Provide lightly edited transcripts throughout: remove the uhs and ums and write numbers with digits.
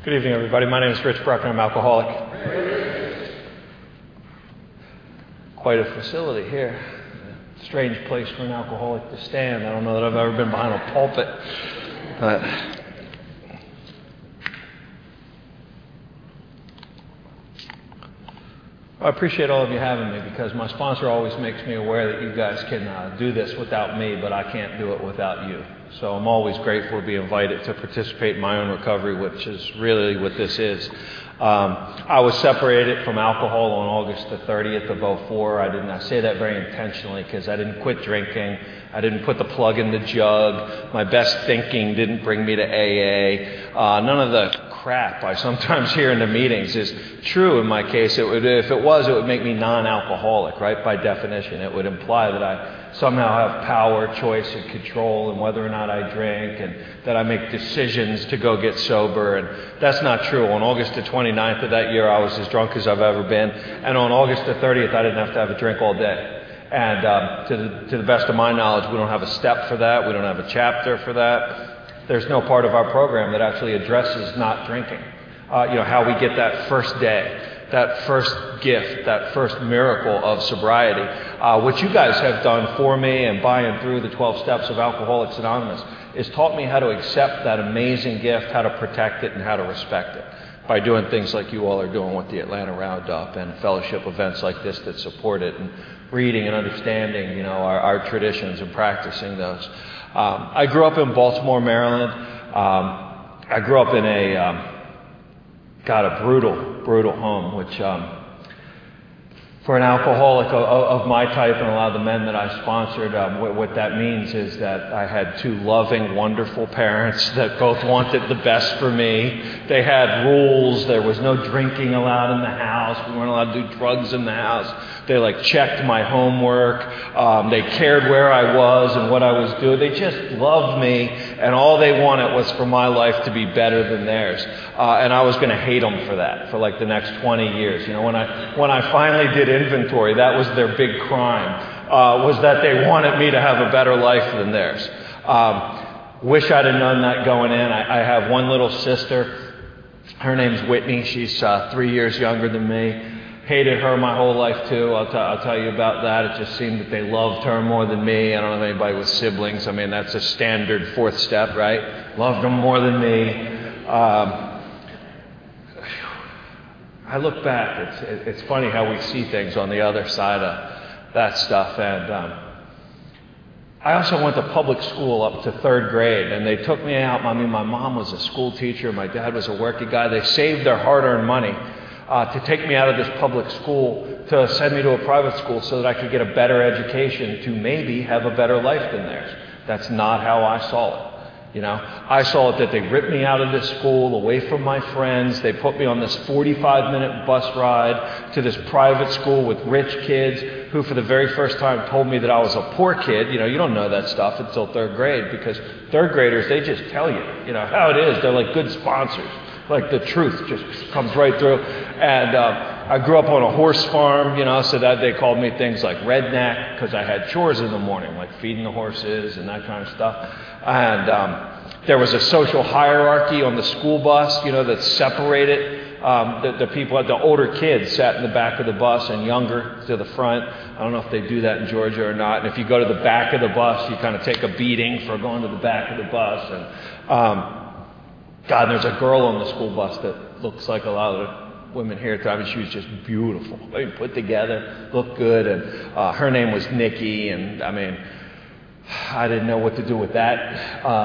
Good evening, everybody. My name is Rich Bruckner. I'm alcoholic. Quite a facility here. Strange place for an alcoholic to stand. I don't know that I've ever been behind a pulpit. But I appreciate all of you having me because my sponsor always makes me aware that you guys can do this without me, but I can't do it without you. So I'm always grateful to be invited to participate in my own recovery, which is really what this is. I was separated from alcohol on August the 30th of 2004. I say that very intentionally because I didn't quit drinking. I didn't put the plug in the jug. My best thinking didn't bring me to AA. None of the crap I sometimes hear in the meetings is true in my case. If it would make me non-alcoholic, right? By definition, it would imply that I somehow have power, choice, and control in whether or not I drink, and that I make decisions to go get sober. And that's not true. On August the 29th of that year, I was as drunk as I've ever been. And on August the 30th, I didn't have to have a drink all day. And to the best of my knowledge, we don't have a step for that. We don't have a chapter for that. There's no part of our program that actually addresses not drinking. How we get that first day, that first gift, that first miracle of sobriety, which you guys have done for me and by and through the 12 steps of Alcoholics Anonymous, is taught me how to accept that amazing gift, how to protect it, and how to respect it by doing things like you all are doing with the Atlanta Roundup and fellowship events like this that support it, and reading and understanding, our traditions and practicing those. I grew up in Baltimore, Maryland. I grew up in a brutal home, which for an alcoholic of my type and a lot of the men that I sponsored, what that means is that I had two loving, wonderful parents that both wanted the best for me. They had rules. There was no drinking allowed in the house. We weren't allowed to do drugs in the house. They checked my homework. They cared where I was and what I was doing. They just loved me, and all they wanted was for my life to be better than theirs. And I was going to hate them for that for the next 20 years. When I finally did inventory, that was their big crime, was that they wanted me to have a better life than theirs. Wish I'd have known that going in. I have one little sister. Her name's Whitney. She's 3 years younger than me. Hated her my whole life, too. I'll tell you about that. It just seemed that they loved her more than me. I don't have anybody with siblings. I mean, that's a standard fourth step, right? Loved them more than me. I look back. It's funny how we see things on the other side of that stuff. And I also went to public school up to third grade, and they took me out. I mean, my mom was a school teacher. My dad was a working guy. They saved their hard-earned money to take me out of this public school to send me to a private school so that I could get a better education to maybe have a better life than theirs. That's not how I saw it. I saw it that they ripped me out of this school, away from my friends. They put me on this 45-minute bus ride to this private school with rich kids who for the very first time told me that I was a poor kid. You don't know that stuff until third grade because third graders, they just tell you, how it is. They're like good sponsors. The truth just comes right through. And I grew up on a horse farm, so that they called me things like redneck because I had chores in the morning, like feeding the horses and that kind of stuff. And there was a social hierarchy on the school bus, that separated the people. The older kids sat in the back of the bus and younger to the front. I don't know if they do that in Georgia or not. And if you go to the back of the bus, you kind of take a beating for going to the back of the bus. And there's a girl on the school bus that looks like a lot of the women here at the time. She was just beautiful. Put together, looked good. And her name was Nikki. And, I didn't know what to do with that.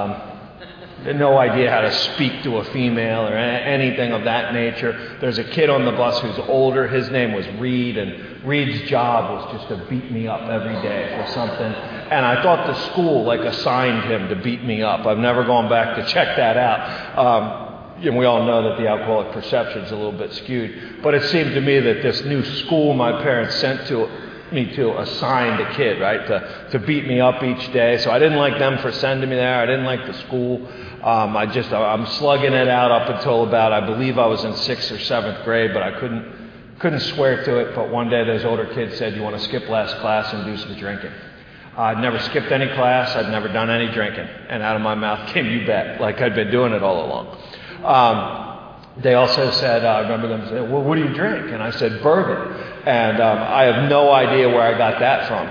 Had no idea how to speak to a female or anything of that nature. There's a kid on the bus who's older. His name was Reed. And Reed's job was just to beat me up every day for something. And I thought the school assigned him to beat me up. I've never gone back to check that out. We all know that the alcoholic perception is a little bit skewed. But it seemed to me that this new school my parents sent me to assigned a kid, right, to beat me up each day. So I didn't like them for sending me there. I didn't like the school. I'm slugging it out up until about, I believe I was in 6th or 7th grade, but I couldn't swear to it. But one day those older kids said, "You want to skip last class and do some drinking?" I'd never skipped any class. I'd never done any drinking. And out of my mouth came, "You bet," like I'd been doing it all along. They also said, I remember them saying, well, what do you drink? And I said, bourbon. And I have no idea where I got that from.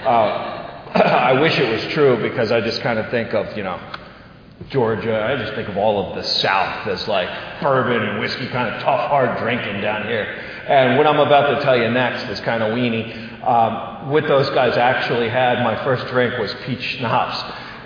I wish it was true, because I just kind of think of, Georgia. I just think of all of the South as like bourbon and whiskey, kind of tough, hard drinking down here. And what I'm about to tell you next is kind of weenie. What those guys actually had, my first drink was peach schnapps.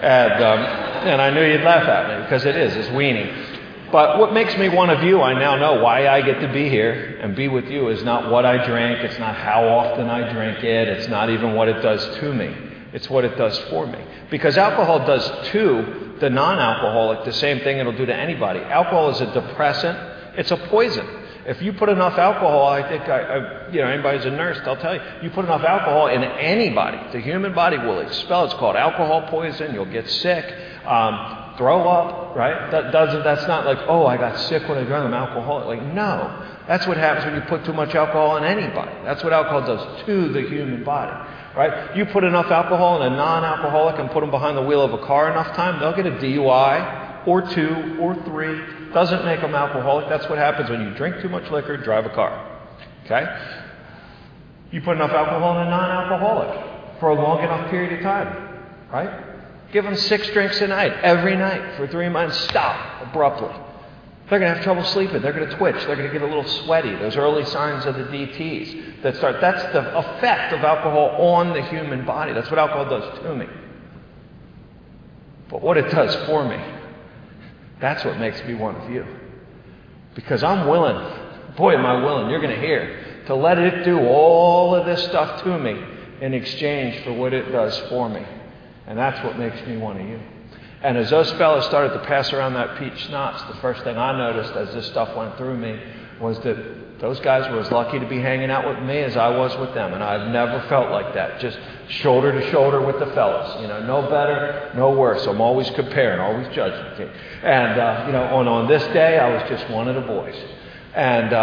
And I knew you'd laugh at me, because it's weenie. But what makes me one of you, I now know why I get to be here and be with you, is not what I drink. It's not how often I drink it. It's not even what it does to me. It's what it does for me. Because alcohol does to the non-alcoholic the same thing it'll do to anybody. Alcohol is a depressant. It's a poison. If you put enough alcohol, I think, anybody who's a nurse, they'll tell you, you put enough alcohol in anybody, the human body will expel. It's called alcohol poison. You'll get sick, throw up, right? That's not like, oh, I got sick when I drank, I'm alcoholic. Like, no. That's what happens when you put too much alcohol in anybody. That's what alcohol does to the human body. Right? You put enough alcohol in a non-alcoholic and put them behind the wheel of a car enough time, they'll get a DUI or 2 or 3. Doesn't make them alcoholic. That's what happens when you drink too much liquor, drive a car. Okay? You put enough alcohol in a non-alcoholic for a long enough period of time. Right? Give them 6 drinks a night, every night for 3 months. Stop abruptly. They're going to have trouble sleeping. They're going to twitch. They're going to get a little sweaty. Those early signs of the DTs that start. That's the effect of alcohol on the human body. That's what alcohol does to me. But what it does for me, that's what makes me one of you. Because I'm willing, boy am I willing, you're going to hear, to let it do all of this stuff to me in exchange for what it does for me. And that's what makes me one of you. And as those fellas started to pass around that peach schnapps, the first thing I noticed as this stuff went through me was that those guys were as lucky to be hanging out with me as I was with them. And I've never felt like that. Just shoulder to shoulder with the fellas. No better, no worse. I'm always comparing, always judging. And, on this day, I was just one of the boys. And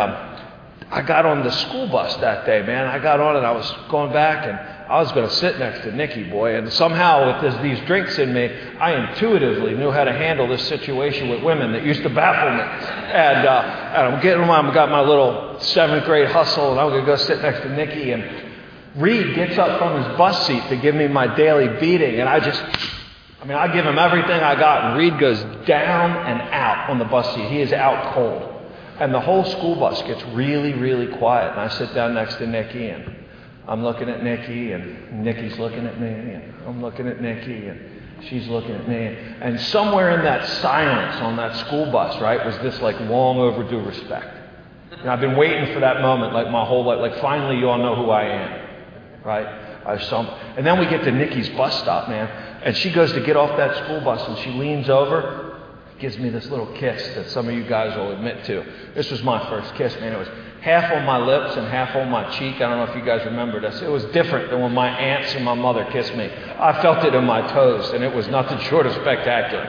I got on the school bus that day, man. I got on and I was going back, and I was going to sit next to Nikki, boy. And somehow with these drinks in me, I intuitively knew how to handle this situation with women that used to baffle me. And I'm getting on, I've got my little 7th grade hustle, and I'm going to go sit next to Nikki. And Reed gets up from his bus seat to give me my daily beating. And I give him everything I got. And Reed goes down and out on the bus seat. He is out cold. And the whole school bus gets really, really quiet. And I sit down next to Nikki, and I'm looking at Nikki, and Nikki's looking at me, and I'm looking at Nikki, and she's looking at me. And somewhere in that silence on that school bus, right, was this like long overdue respect. And I've been waiting for that moment like my whole life. Like, finally you all know who I am, right? And then we get to Nikki's bus stop, man. And she goes to get off that school bus, and she leans over, gives me this little kiss that some of you guys will admit to. This was my first kiss, man. It was half on my lips and half on my cheek. I don't know if you guys remember this. It was different than when my aunts and my mother kissed me. I felt it in my toes, and it was nothing short of spectacular.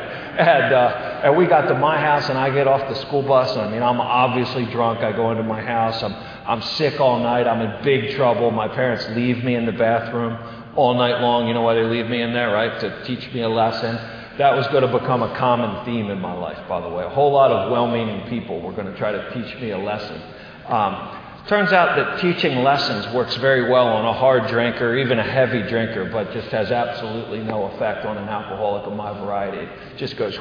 And we got to my house, and I get off the school bus, and I'm obviously drunk. I go into my house. I'm sick all night. I'm in big trouble. My parents leave me in the bathroom all night long. You know why they leave me in there, right? To teach me a lesson. That was going to become a common theme in my life, by the way. A whole lot of well-meaning people were going to try to teach me a lesson. Turns out that teaching lessons works very well on a hard drinker, even a heavy drinker, but just has absolutely no effect on an alcoholic of my variety. It just goes,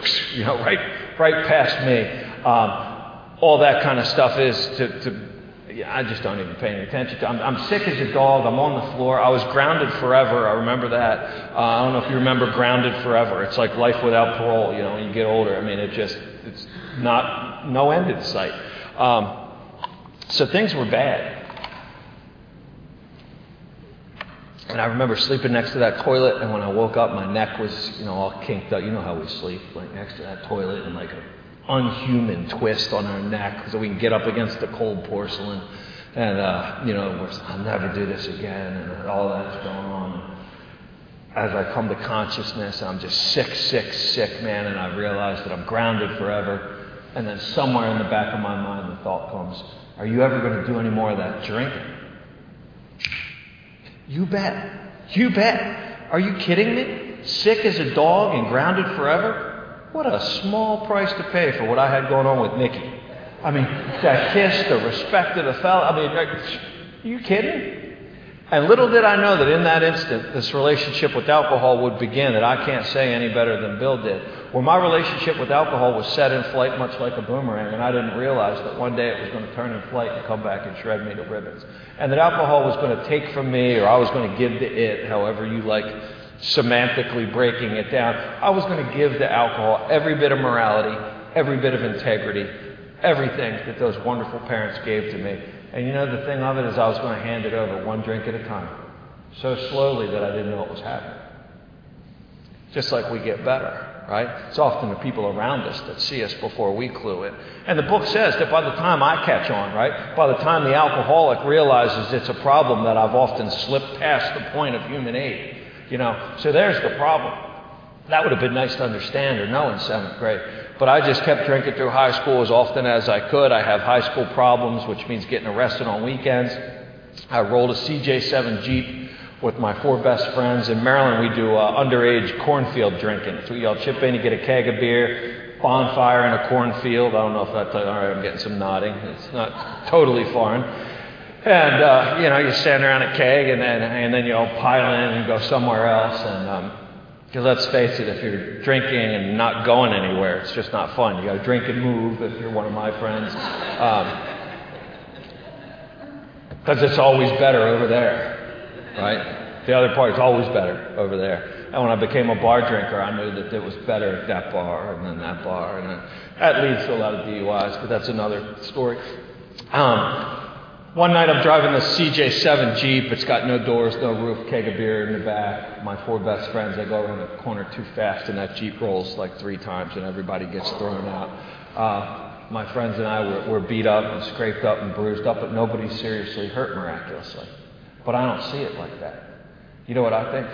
right past me. All that kind of stuff is I just don't even pay any attention to. I'm sick as a dog. I'm on the floor. I was grounded forever. I remember that. I don't know if you remember grounded forever. It's like life without parole, when you get older. It's no end in sight. So things were bad. And I remember sleeping next to that toilet, and when I woke up, my neck was, all kinked up. You know how we sleep, like next to that toilet, and like an unhuman twist on our neck so we can get up against the cold porcelain. And, I'll never do this again, and all that's going on. As I come to consciousness, I'm just sick, man, and I realize that I'm grounded forever. And then somewhere in the back of my mind, the thought comes, are you ever going to do any more of that drinking? You bet. Are you kidding me? Sick as a dog and grounded forever? What a small price to pay for what I had going on with Nikki. I mean, that kiss, the respect of the fellow. I mean, are you kidding? And little did I know that in that instant, this relationship with alcohol would begin that I can't say any better than Bill did. Where my relationship with alcohol was set in flight much like a boomerang, and I didn't realize that one day it was going to turn in flight and come back and shred me to ribbons. And that alcohol was going to take from me, or I was going to give to it, however you like semantically breaking it down. I was going to give to alcohol every bit of morality, every bit of integrity, everything that those wonderful parents gave to me. And you know, the thing of it is I was going to hand it over one drink at a time. So slowly that I didn't know what was happening. Just like we get better, right? It's often the people around us that see us before we clue it. And the book says that by the time I catch on, right? By the time the alcoholic realizes it's a problem, that I've often slipped past the point of human aid. You know, so there's the problem. That would have been nice to understand or know in 7th grade. But I just kept drinking through high school as often as I could. I have high school problems, which means getting arrested on weekends. I rolled a CJ7 Jeep with my 4 best friends. In Maryland, we do underage cornfield drinking. So y'all chip in, you get a keg of beer, bonfire in a cornfield. I don't know if that's... All right, I'm getting some nodding. It's not totally foreign. And, you stand around a keg and then you all pile in and go somewhere else. And... because let's face it, if you're drinking and not going anywhere, it's just not fun. You got to drink and move if you're one of my friends. Because it's always better over there, right? The other part is always better over there. And when I became a bar drinker, I knew that it was better at that bar and then that bar. And then that leads to a lot of DUIs, but that's another story. One night I'm driving the CJ7 Jeep. It's got no doors, no roof, keg of beer in the back. My 4 best friends, they go around the corner too fast and that Jeep rolls like 3 times and everybody gets thrown out. My friends and I were beat up and scraped up and bruised up, but nobody seriously hurt miraculously. But I don't see it like that. You know what I think?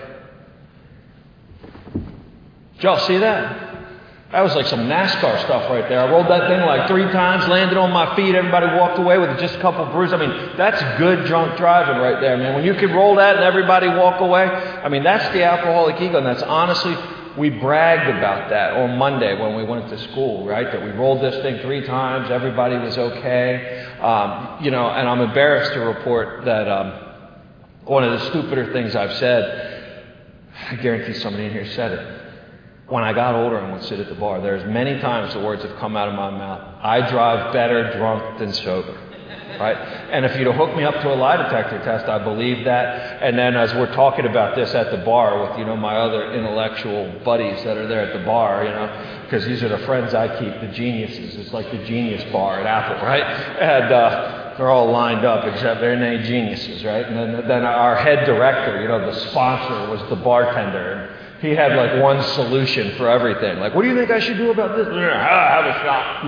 Did y'all see that? That was like some NASCAR stuff right there. I rolled that thing like 3 times, landed on my feet. Everybody walked away with just a couple bruises. I mean, that's good drunk driving right there, man. When you can roll that and everybody walk away, I mean, that's the alcoholic ego. And that's honestly, we bragged about that on Monday when we went to school, right? That we rolled this thing 3 times. Everybody was okay. And I'm embarrassed to report that one of the stupider things I've said, I guarantee somebody in here said it. When I got older and would sit at the bar, there's many times the words have come out of my mouth. I drive better drunk than sober, right? And if you'd have hooked me up to a lie detector test, I believe that. And then as we're talking about this at the bar with, my other intellectual buddies that are there at the bar, because these are the friends I keep, the geniuses. It's like the genius bar at Apple, right? And they're all lined up except they're named geniuses, right? And then our head director, the sponsor was the bartender. And he had like one solution for everything. Like, what do you think I should do about this? Have a shot.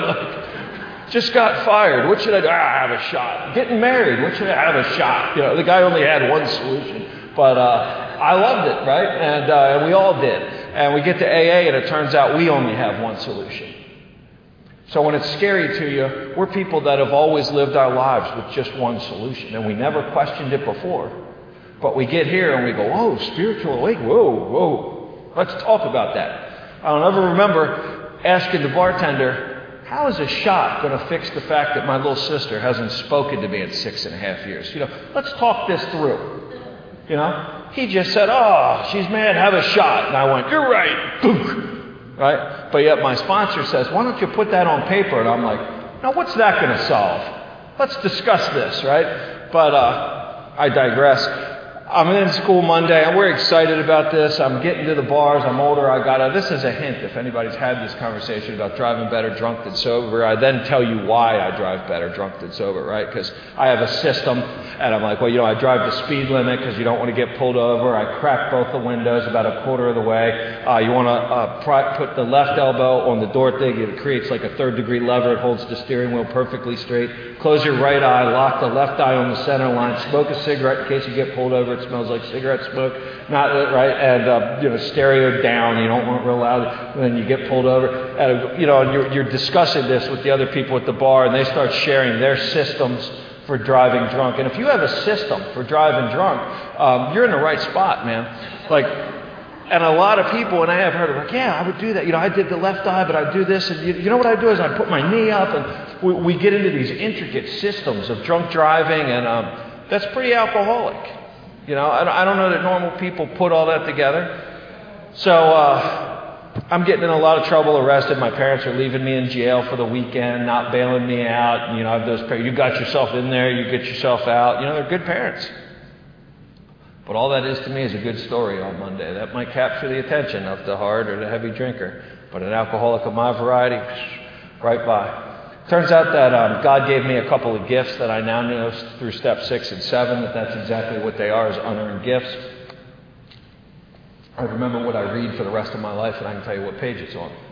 And just got fired. What should I do? Have a shot. Getting married. What should I have a shot? The guy only had one solution. But I loved it, right? And we all did. And we get to AA and it turns out we only have one solution. So when it's scary to you, we're people that have always lived our lives with just one solution. And we never questioned it before. But we get here and we go, whoa, spiritual awakening, whoa. Let's talk about that. I'll never remember asking the bartender, how is a shot going to fix the fact that my little sister hasn't spoken to me in 6.5 years? Let's talk this through. He just said, she's mad, have a shot. And I went, you're right. Boom. Right? But yet my sponsor says, why don't you put that on paper? And I'm like, now what's that going to solve? Let's discuss this, right? But I digress. I'm in school Monday, and we're excited about this. I'm getting to the bars. I'm older. This is a hint if anybody's had this conversation about driving better drunk than sober. I then tell you why I drive better drunk than sober, right? Because I have a system, and I'm like, I drive the speed limit because you don't want to get pulled over. I crack both the windows about a quarter of the way. You want to put the left elbow on the door thing. It creates like a 3rd-degree lever. It holds the steering wheel perfectly straight. Close your right eye. Lock the left eye on the center line. Smoke a cigarette in case you get pulled over. It smells like cigarette smoke, not right, and stereo down. You don't want it real loud, and then you get pulled over. And you're discussing this with the other people at the bar, and they start sharing their systems for driving drunk. And if you have a system for driving drunk, you're in the right spot, man. Like, And a lot of people, and I have heard, like, yeah, I would do that. You know, I did the left eye, but I'd do this. And you know what I do is I put my knee up, and we get into these intricate systems of drunk driving, and that's pretty alcoholic. You know, I don't know that normal people put all that together. So I'm getting in a lot of trouble, arrested. My parents are leaving me in jail for the weekend, not bailing me out. You know, I have those parents, you got yourself in there, you get yourself out. You know, they're good parents. But all that is to me is a good story on Monday. That might capture the attention of the hard or the heavy drinker. But an alcoholic of my variety, right by. Turns out that God gave me a couple of gifts that I now know through step 6 and 7, that's exactly what they are, is unearned gifts. I remember what I read for the rest of my life, and I can tell you what page it's on.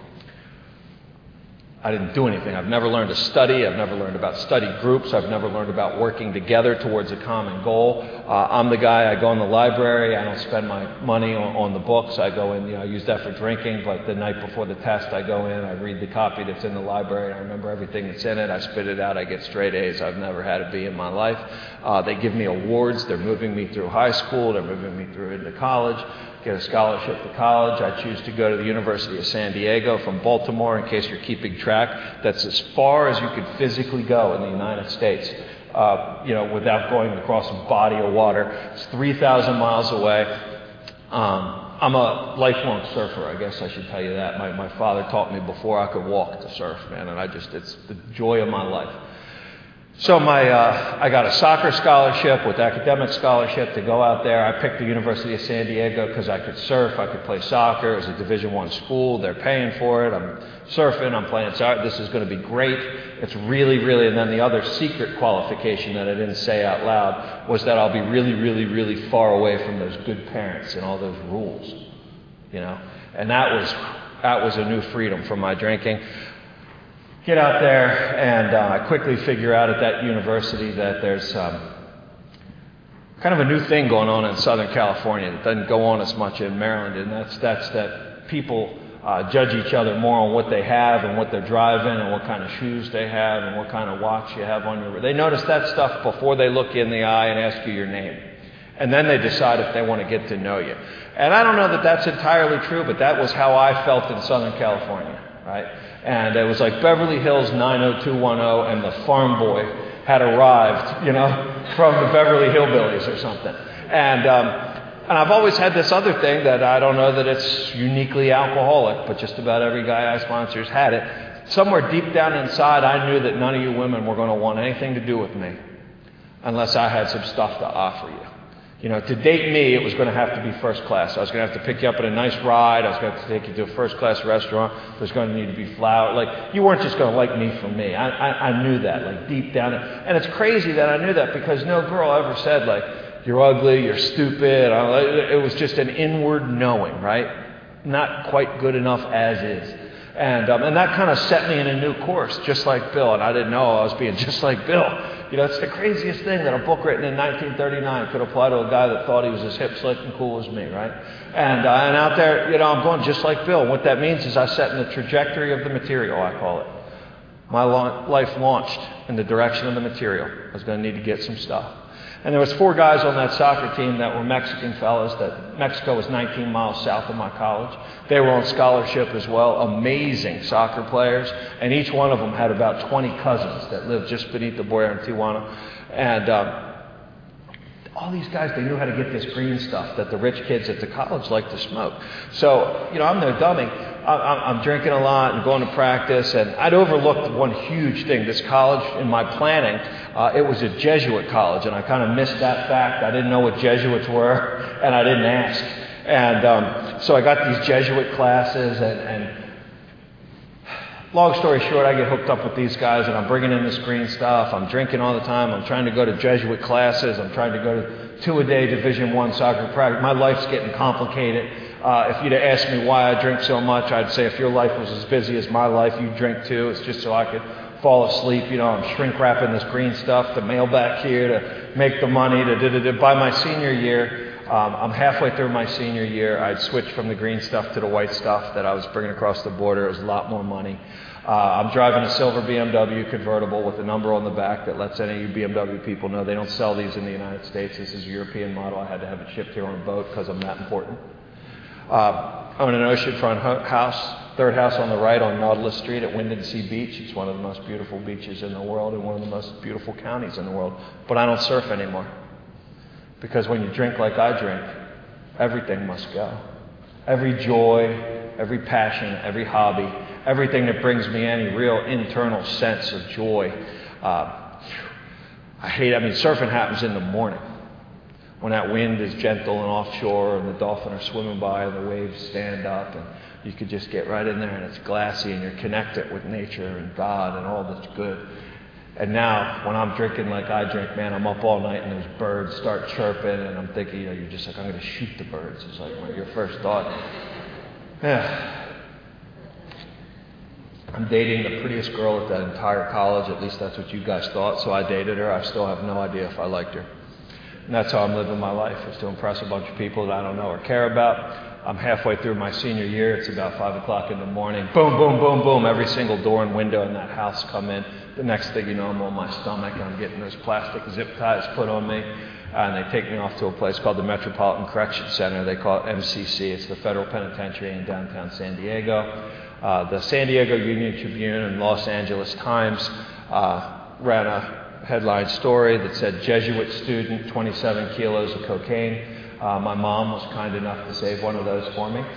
I didn't do anything. I've never learned to study. I've never learned about study groups. I've never learned about working together towards a common goal. I'm the guy, I go in the library. I don't spend my money on the books. I go in, you know, I use that for drinking. But the night before the test, I go in, I read the copy that's in the library. I remember everything that's in it. I spit it out. I get straight A's. I've never had a B in my life. They give me awards. They're moving me through high school. They're moving me through into college. Get a scholarship to college. I choose to go to the University of San Diego from Baltimore, in case you're keeping track. That's as far as you could physically go in the United States, you know, without going across a body of water. It's 3,000 miles away. I'm a lifelong surfer, I guess I should tell you that. My father taught me before I could walk to surf, man, and it's the joy of my life. So I got a soccer scholarship with academic scholarship to go out there. I picked the University of San Diego because I could surf, I could play soccer. It was a Division I school. They're paying for it. I'm surfing, I'm playing soccer. This is going to be great. It's really, really, and then the other secret qualification that I didn't say out loud was that I'll be really, really, really far away from those good parents and all those rules, you know. And that was a new freedom from my drinking. Get out there, and I quickly figure out at that university that there's kind of a new thing going on in Southern California that doesn't go on as much in Maryland, and that's that people judge each other more on what they have and what they're driving and what kind of shoes they have and what kind of watch you have on your... They notice that stuff before they look you in the eye and ask you your name. And then they decide if they want to get to know you. And I don't know that that's entirely true, but that was how I felt in Southern California, right? And it was like Beverly Hills 90210 and the farm boy had arrived, you know, from the Beverly Hillbillies or something. And I've always had this other thing that I don't know that it's uniquely alcoholic, but just about every guy I sponsors had it. Somewhere deep down inside, I knew that none of you women were going to want anything to do with me unless I had some stuff to offer you. You know, to date me, it was going to have to be first class. I was going to have to pick you up in a nice ride. I was going to have to take you to a first class restaurant. There's going to need to be flour. Like, you weren't just going to like me for me. I knew that, like, deep down. And it's crazy that I knew that because no girl ever said, like, you're ugly, you're stupid. It was just an inward knowing, right? Not quite good enough as is. And that kind of set me in a new course, just like Bill. And I didn't know I was being just like Bill. You know, it's the craziest thing that a book written in 1939 could apply to a guy that thought he was as hip, slick, and cool as me, right? And out there, you know, I'm going just like Bill. What that means is I set in the trajectory of the material, I call it. My life launched in the direction of the material. I was going to need to get some stuff. And there was 4 guys on that soccer team that were Mexican fellas. That Mexico was 19 miles south of my college. They were on scholarship as well. Amazing soccer players. And each one of them had about 20 cousins that lived just beneath the border in Tijuana. And all these guys, they knew how to get this green stuff that the rich kids at the college like to smoke. So, you know, I'm no dummy. I'm drinking a lot and going to practice, and I'd overlooked one huge thing. This college, in my planning, it was a Jesuit college, and I kind of missed that fact. I didn't know what Jesuits were, and I didn't ask. And so I got these Jesuit classes, and long story short, I get hooked up with these guys, and I'm bringing in this green stuff. I'm drinking all the time. I'm trying to go to Jesuit classes. I'm trying to go to 2-a-day Division I soccer practice. My life's getting complicated. If you'd asked me why I drink so much, I'd say if your life was as busy as my life, you'd drink too. It's just so I could fall asleep. You know, I'm shrink wrapping this green stuff to mail back here to make the money. By my senior year, I'm halfway through my senior year. I'd switched from the green stuff to the white stuff that I was bringing across the border. It was a lot more money. I'm driving a silver BMW convertible with a number on the back that lets any of you BMW people know they don't sell these in the United States. This is a European model. I had to have it shipped here on a boat because I'm that important. Own an oceanfront house, third house on the right on Nautilus Street at Windansea Beach. It's one of the most beautiful beaches in the world and one of the most beautiful counties in the world. But I don't surf anymore. Because when you drink like I drink, everything must go. Every joy, every passion, every hobby, everything that brings me any real internal sense of joy. Surfing happens in the morning when that wind is gentle and offshore and the dolphin are swimming by and the waves stand up and you could just get right in there and it's glassy and you're connected with nature and God and all that's good. And now, when I'm drinking like I drink, man, I'm up all night and those birds start chirping and I'm thinking, you're just like, I'm going to shoot the birds. It's like your first thought. Yeah. I'm dating the prettiest girl at the entire college. At least that's what you guys thought. So I dated her. I still have no idea if I liked her. And that's how I'm living my life, is to impress a bunch of people that I don't know or care about. I'm halfway through my senior year. It's about 5 o'clock in the morning. Boom, boom, boom, boom. Every single door and window in that house come in. The next thing you know, I'm on my stomach and I'm getting those plastic zip ties put on me. And they take me off to a place called the Metropolitan Correction Center. They call it MCC. It's the Federal Penitentiary in downtown San Diego. The San Diego Union Tribune and Los Angeles Times ran a headline story that said, Jesuit student, 27 kilos of cocaine. My mom was kind enough to save one of those for me.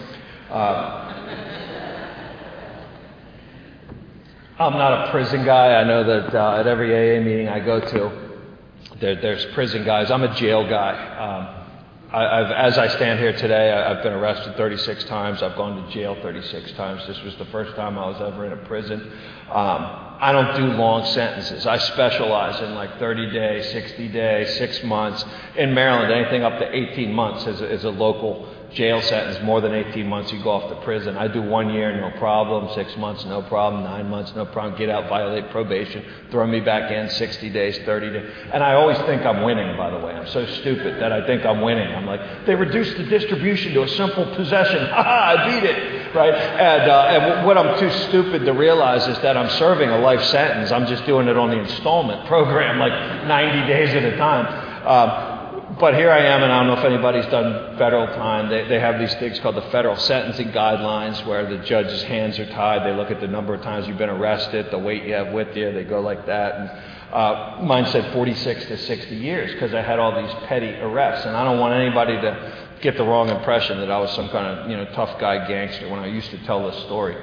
I'm not a prison guy. I know that at every AA meeting I go to, there's prison guys. I'm a jail guy. As I stand here today, I've been arrested 36 times. I've gone to jail 36 times. This was the first time I was ever in a prison. I don't do long sentences. I specialize in like 30 days, 60 days, 6 months. In Maryland, anything up to 18 months is a local jail sentence. More than 18 months, you go off to prison. I do 1 year, no problem. 6 months, no problem. 9 months, no problem. Get out, violate probation, throw me back in, 60 days, 30 days. And I always think I'm winning, by the way. I'm so stupid that I think I'm winning. I'm like, they reduced the distribution to a simple possession. Ha ha, I beat it, right? And what I'm too stupid to realize is that I'm serving a life sentence. I'm just doing it on the installment program, like 90 days at a time. But here I am, and I don't know if anybody's done federal time. They have these things called the federal sentencing guidelines where the judge's hands are tied. They look at the number of times you've been arrested, the weight you have with you. They go like that. And mine said 46 to 60 years because I had all these petty arrests. And I don't want anybody to get the wrong impression that I was some kind of tough guy gangster when I used to tell this story.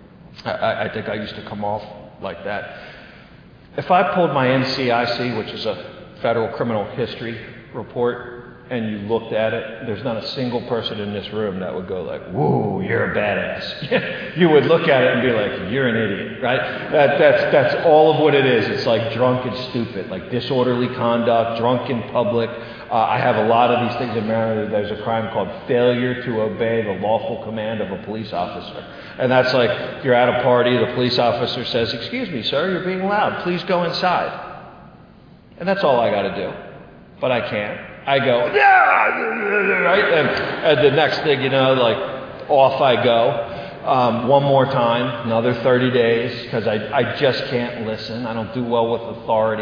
I think I used to come off like that. If I pulled my NCIC, which is a federal criminal history report, and you looked at it, there's not a single person in this room that would go like, whoa, you're a badass. You would look at it and be like, you're an idiot, right? That's all of what it is. It's like drunk and stupid, like disorderly conduct, drunk in public. I have a lot of these things in Maryland. There's a crime called failure to obey the lawful command of a police officer. And that's like, you're at a party, the police officer says, excuse me, sir, you're being loud. Please go inside. And that's all I got to do. But I can't. I go, yeah, right? And the next thing you know, like, off I go. One more time, another 30 days, because I just can't listen. I don't do well with authority.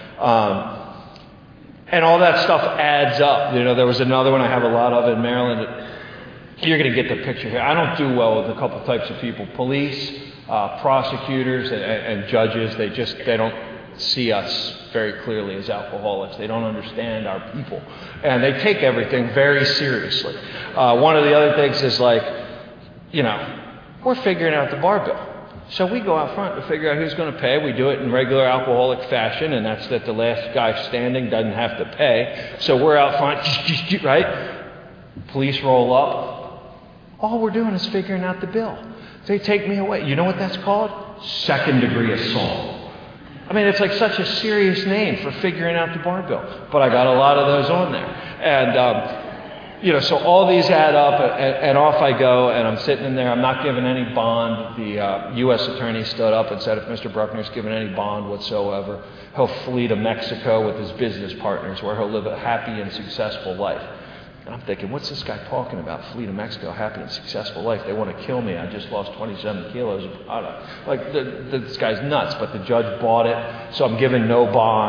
And all that stuff adds up. There was another one I have a lot of in Maryland. You're going to get the picture here. I don't do well with a couple types of people. Police, prosecutors, and judges. They don't see us very clearly as alcoholics. They don't understand our people. And they take everything very seriously. One of the other things is like, we're figuring out the bar bill. So we go out front to figure out who's going to pay. We do it in regular alcoholic fashion, and that's that the last guy standing doesn't have to pay. So we're out front, right? Police roll up. All we're doing is figuring out the bill. They take me away. You know what that's called? Second-degree assault. I mean, it's like such a serious name for figuring out the bar bill. But I got a lot of those on there. And, so all these add up, and off I go, and I'm sitting in there. I'm not giving any bond. The U.S. attorney stood up and said, if Mr. Bruckner's given any bond whatsoever, he'll flee to Mexico with his business partners, where he'll live a happy and successful life. And I'm thinking, what's this guy talking about? Flee to Mexico, happy and successful life. They want to kill me. I just lost 27 kilos of product. Like, this guy's nuts. But the judge bought it, so I'm given no bond.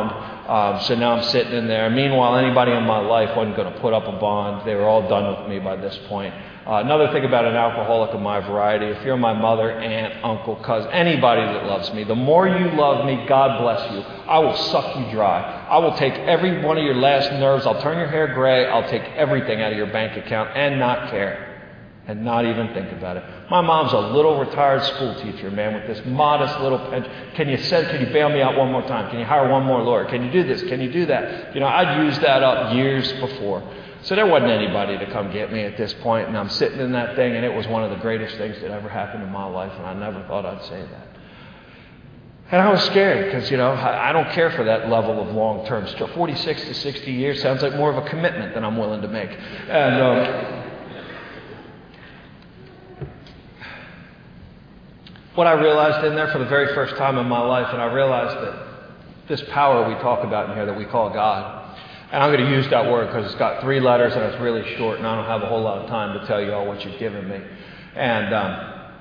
So now I'm sitting in there. Meanwhile, anybody in my life wasn't going to put up a bond. They were all done with me by this point. Another thing about an alcoholic of my variety, if you're my mother, aunt, uncle, cousin, anybody that loves me, the more you love me, God bless you. I will suck you dry. I will take every one of your last nerves. I'll turn your hair gray. I'll take everything out of your bank account and not care. And not even think about it. My mom's a little retired school teacher, man, with this modest little pension. Can you bail me out one more time? Can you hire one more lawyer? Can you do this? Can you do that? I'd used that up years before. So there wasn't anybody to come get me at this point, and I'm sitting in that thing, and it was one of the greatest things that ever happened in my life, and I never thought I'd say that. And I was scared because, I don't care for that level of long-term. 46 to 60 years sounds like more of a commitment than I'm willing to make. And what I realized in there for the very first time in my life, and I realized that this power we talk about in here that we call God, and I'm going to use that word because it's got 3 letters and it's really short, and I don't have a whole lot of time to tell you all what you've given me. And I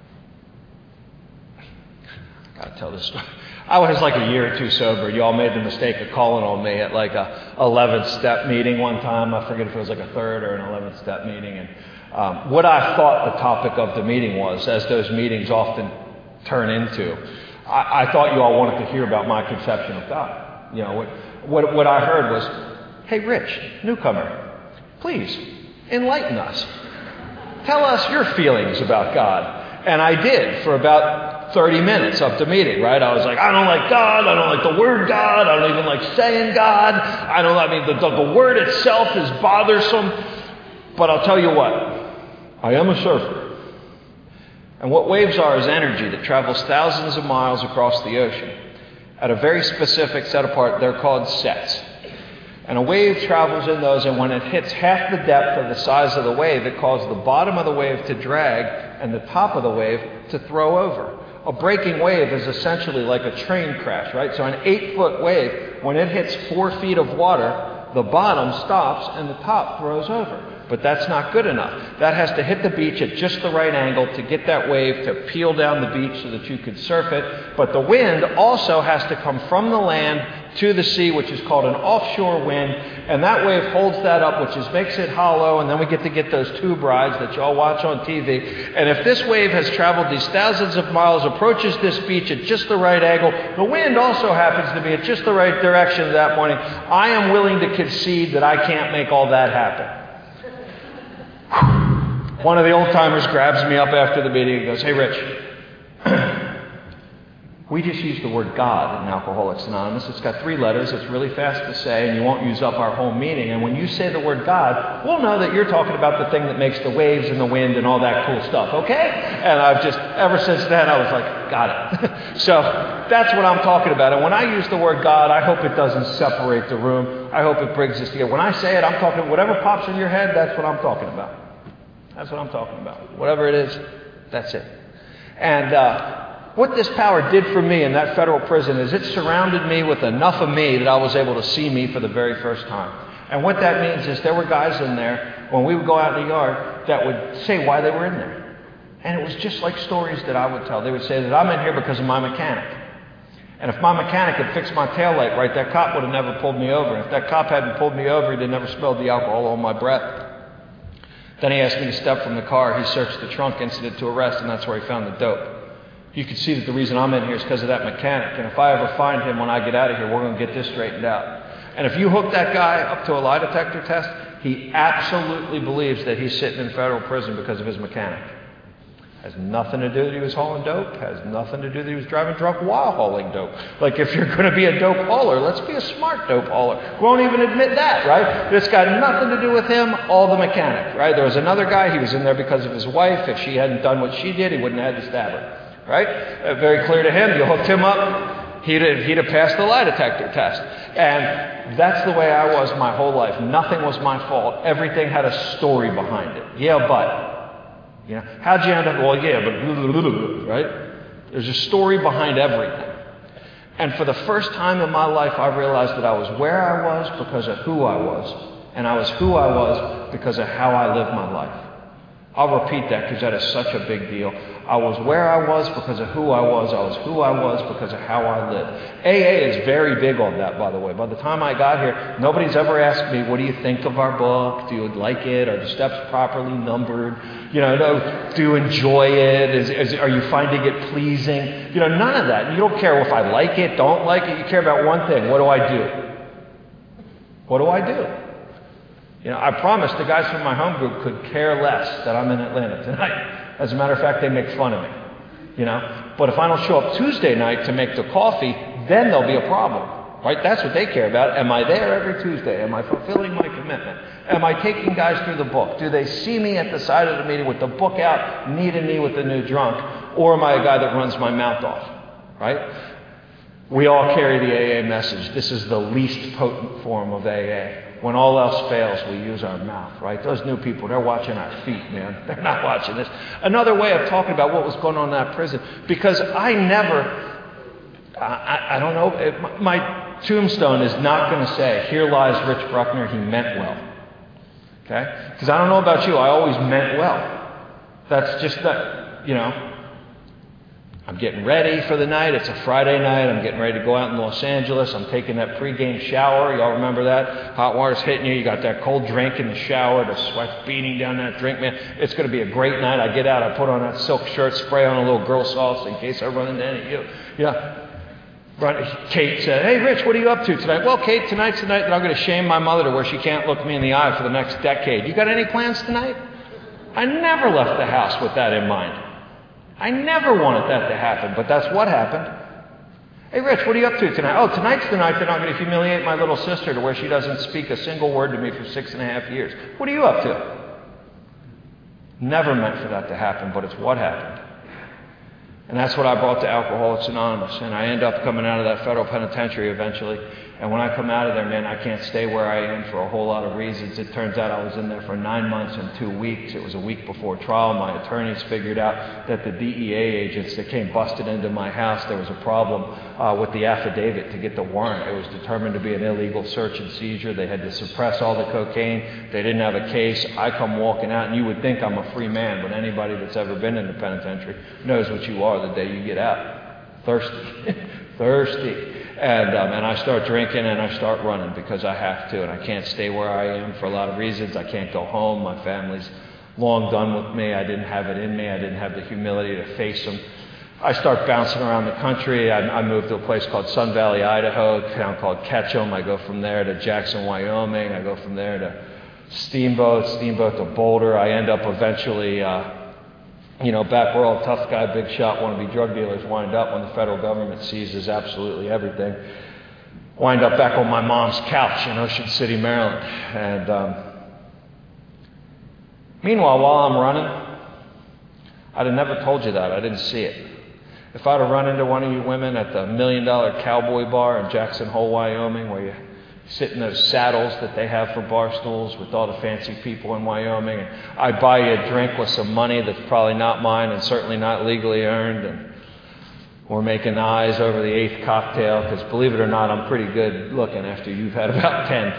got to tell this story. I was like a year or two sober. You all made the mistake of calling on me at like a 11th step meeting one time. I forget if it was like a 3rd or an 11th step meeting. And what I thought the topic of the meeting was, as those meetings often turn into, I thought you all wanted to hear about my conception of God. What I heard was, hey, Rich, newcomer, please enlighten us. Tell us your feelings about God. And I did for about 30 minutes of the meeting, right? I was like, I don't like God. I don't like the word God. I don't even like saying God. The word itself is bothersome. But I'll tell you what, I am a surfer. And what waves are is energy that travels thousands of miles across the ocean. At a very specific set apart, they're called sets. And a wave travels in those, and when it hits half the depth of the size of the wave, it causes the bottom of the wave to drag and the top of the wave to throw over. A breaking wave is essentially like a train crash, right? So an 8-foot wave, when it hits 4 feet of water, the bottom stops and the top throws over. But that's not good enough. That has to hit the beach at just the right angle to get that wave to peel down the beach so that you could surf it. But the wind also has to come from the land to the sea, which is called an offshore wind. And that wave holds that up, which makes it hollow. And then we get to get those tube rides that y'all watch on TV. And if this wave has traveled these thousands of miles, approaches this beach at just the right angle, the wind also happens to be at just the right direction that morning, I am willing to concede that I can't make all that happen. One of the old timers grabs me up after the meeting and goes, hey, Rich, we just used the word God in Alcoholics Anonymous. It's got 3 letters. It's really fast to say, and you won't use up our whole meaning. And when you say the word God, we'll know that you're talking about the thing that makes the waves and the wind and all that cool stuff, okay? And I've just, ever since then, I was like, got it. So that's what I'm talking about. And when I use the word God, I hope it doesn't separate the room. I hope it brings us together. When I say it, I'm talking, whatever pops in your head, that's what I'm talking about. That's what I'm talking about. Whatever it is, that's it. And what this power did for me in that federal prison is it surrounded me with enough of me that I was able to see me for the very first time. And what that means is there were guys in there, when we would go out in the yard, that would say why they were in there. And it was just like stories that I would tell. They would say that I'm in here because of my mechanic. And if my mechanic had fixed my taillight right, that cop would have never pulled me over. And if that cop hadn't pulled me over, he'd have never smelled the alcohol on my breath. Then he asked me to step from the car. He searched the trunk, incident to arrest, and that's where he found the dope. You can see that the reason I'm in here is because of that mechanic. And if I ever find him when I get out of here, we're going to get this straightened out. And if you hook that guy up to a lie detector test, he absolutely believes that he's sitting in federal prison because of his mechanic. Has nothing to do that he was hauling dope. Has nothing to do that he was driving drunk while hauling dope. Like, if you're going to be a dope hauler, let's be a smart dope hauler. We won't even admit that, right? It's got nothing to do with him, all the mechanic, right? There was another guy, he was in there because of his wife. If she hadn't done what she did, he wouldn't have had to stab her, right? Very clear to him. You hooked him up, he'd have passed the lie detector test. And that's the way I was my whole life. Nothing was my fault. Everything had a story behind it. Yeah, but... You know, how'd you end up? Well, yeah, but right? There's a story behind everything. And for the first time in my life, I realized that I was where I was because of who I was. And I was who I was because of how I lived my life. I'll repeat that because that is such a big deal. I was where I was because of who I was. I was who I was because of how I lived. AA is very big on that, by the way. By the time I got here, nobody's ever asked me, what do you think of our book? Do you like it? Are the steps properly numbered? Do you enjoy it? Are you finding it pleasing? None of that. You don't care if I like it, don't like it. You care about one thing. What do I do? What do I do? I promised the guys from my home group could care less that I'm in Atlanta tonight. As a matter of fact, they make fun of me. But if I don't show up Tuesday night to make the coffee, then there'll be a problem. Right? That's what they care about. Am I there every Tuesday? Am I fulfilling my commitment? Am I taking guys through the book? Do they see me at the side of the meeting with the book out, knee to knee with the new drunk? Or am I a guy that runs my mouth off? Right? We all carry the AA message. This is the least potent form of AA. When all else fails, we use our mouth, right? Those new people, they're watching our feet, man. They're not watching this. Another way of talking about what was going on in that prison, because I don't know, my tombstone is not going to say, here lies Rich Bruckner, he meant well. Okay? Because I don't know about you, I always meant well. That's just that, I'm getting ready for the night. It's a Friday night. I'm getting ready to go out in Los Angeles. I'm taking that pregame shower. Y'all remember that? Hot water's hitting you. You got that cold drink in the shower. The sweat's beating down that drink, man. It's going to be a great night. I get out. I put on that silk shirt, spray on a little girl sauce in case I run into any of you. Kate said, hey, Rich, what are you up to tonight? Well, Kate, tonight's the night that I'm going to shame my mother to where she can't look me in the eye for the next decade. You got any plans tonight? I never left the house with that in mind. I never wanted that to happen, but that's what happened. Hey, Rich, what are you up to tonight? Oh, tonight's the night that I'm going to humiliate my little sister to where she doesn't speak a single word to me for 6.5 years. What are you up to? Never meant for that to happen, but it's what happened. And that's what I brought to Alcoholics Anonymous. And I end up coming out of that federal penitentiary eventually. And when I come out of there, man, I can't stay where I am for a whole lot of reasons. It turns out I was in there for 9 months and 2 weeks. It was a week before trial. My attorneys figured out that the DEA agents that came busted into my house, there was a problem with the affidavit to get the warrant. It was determined to be an illegal search and seizure. They had to suppress all the cocaine. They didn't have a case. I come walking out, and you would think I'm a free man, but anybody that's ever been in the penitentiary knows what you are the day you get out. Thirsty. Thirsty. And I start drinking and I start running because I have to, and I can't stay where I am for a lot of reasons. I can't go home. My family's long done with me. I didn't have it in me. I didn't have the humility to face them. I start bouncing around the country. I moved to a place called Sun Valley, Idaho, a town called Ketchum. I go from there to Jackson, Wyoming. I go from there to Steamboat to Boulder. I end up eventually back where all tough guy, big shot, wannabe drug dealers wind up when the federal government seizes absolutely everything. Wind up back on my mom's couch in Ocean City, Maryland. And meanwhile, while I'm running, I'd have never told you that. I didn't see it. If I'd have run into one of you women at the $1 Million Cowboy Bar in Jackson Hole, Wyoming, where you sit in those saddles that they have for bar stools with all the fancy people in Wyoming, and I buy you a drink with some money that's probably not mine and certainly not legally earned, and we're making eyes over the 8th cocktail, because believe it or not, I'm pretty good looking after you've had about 10.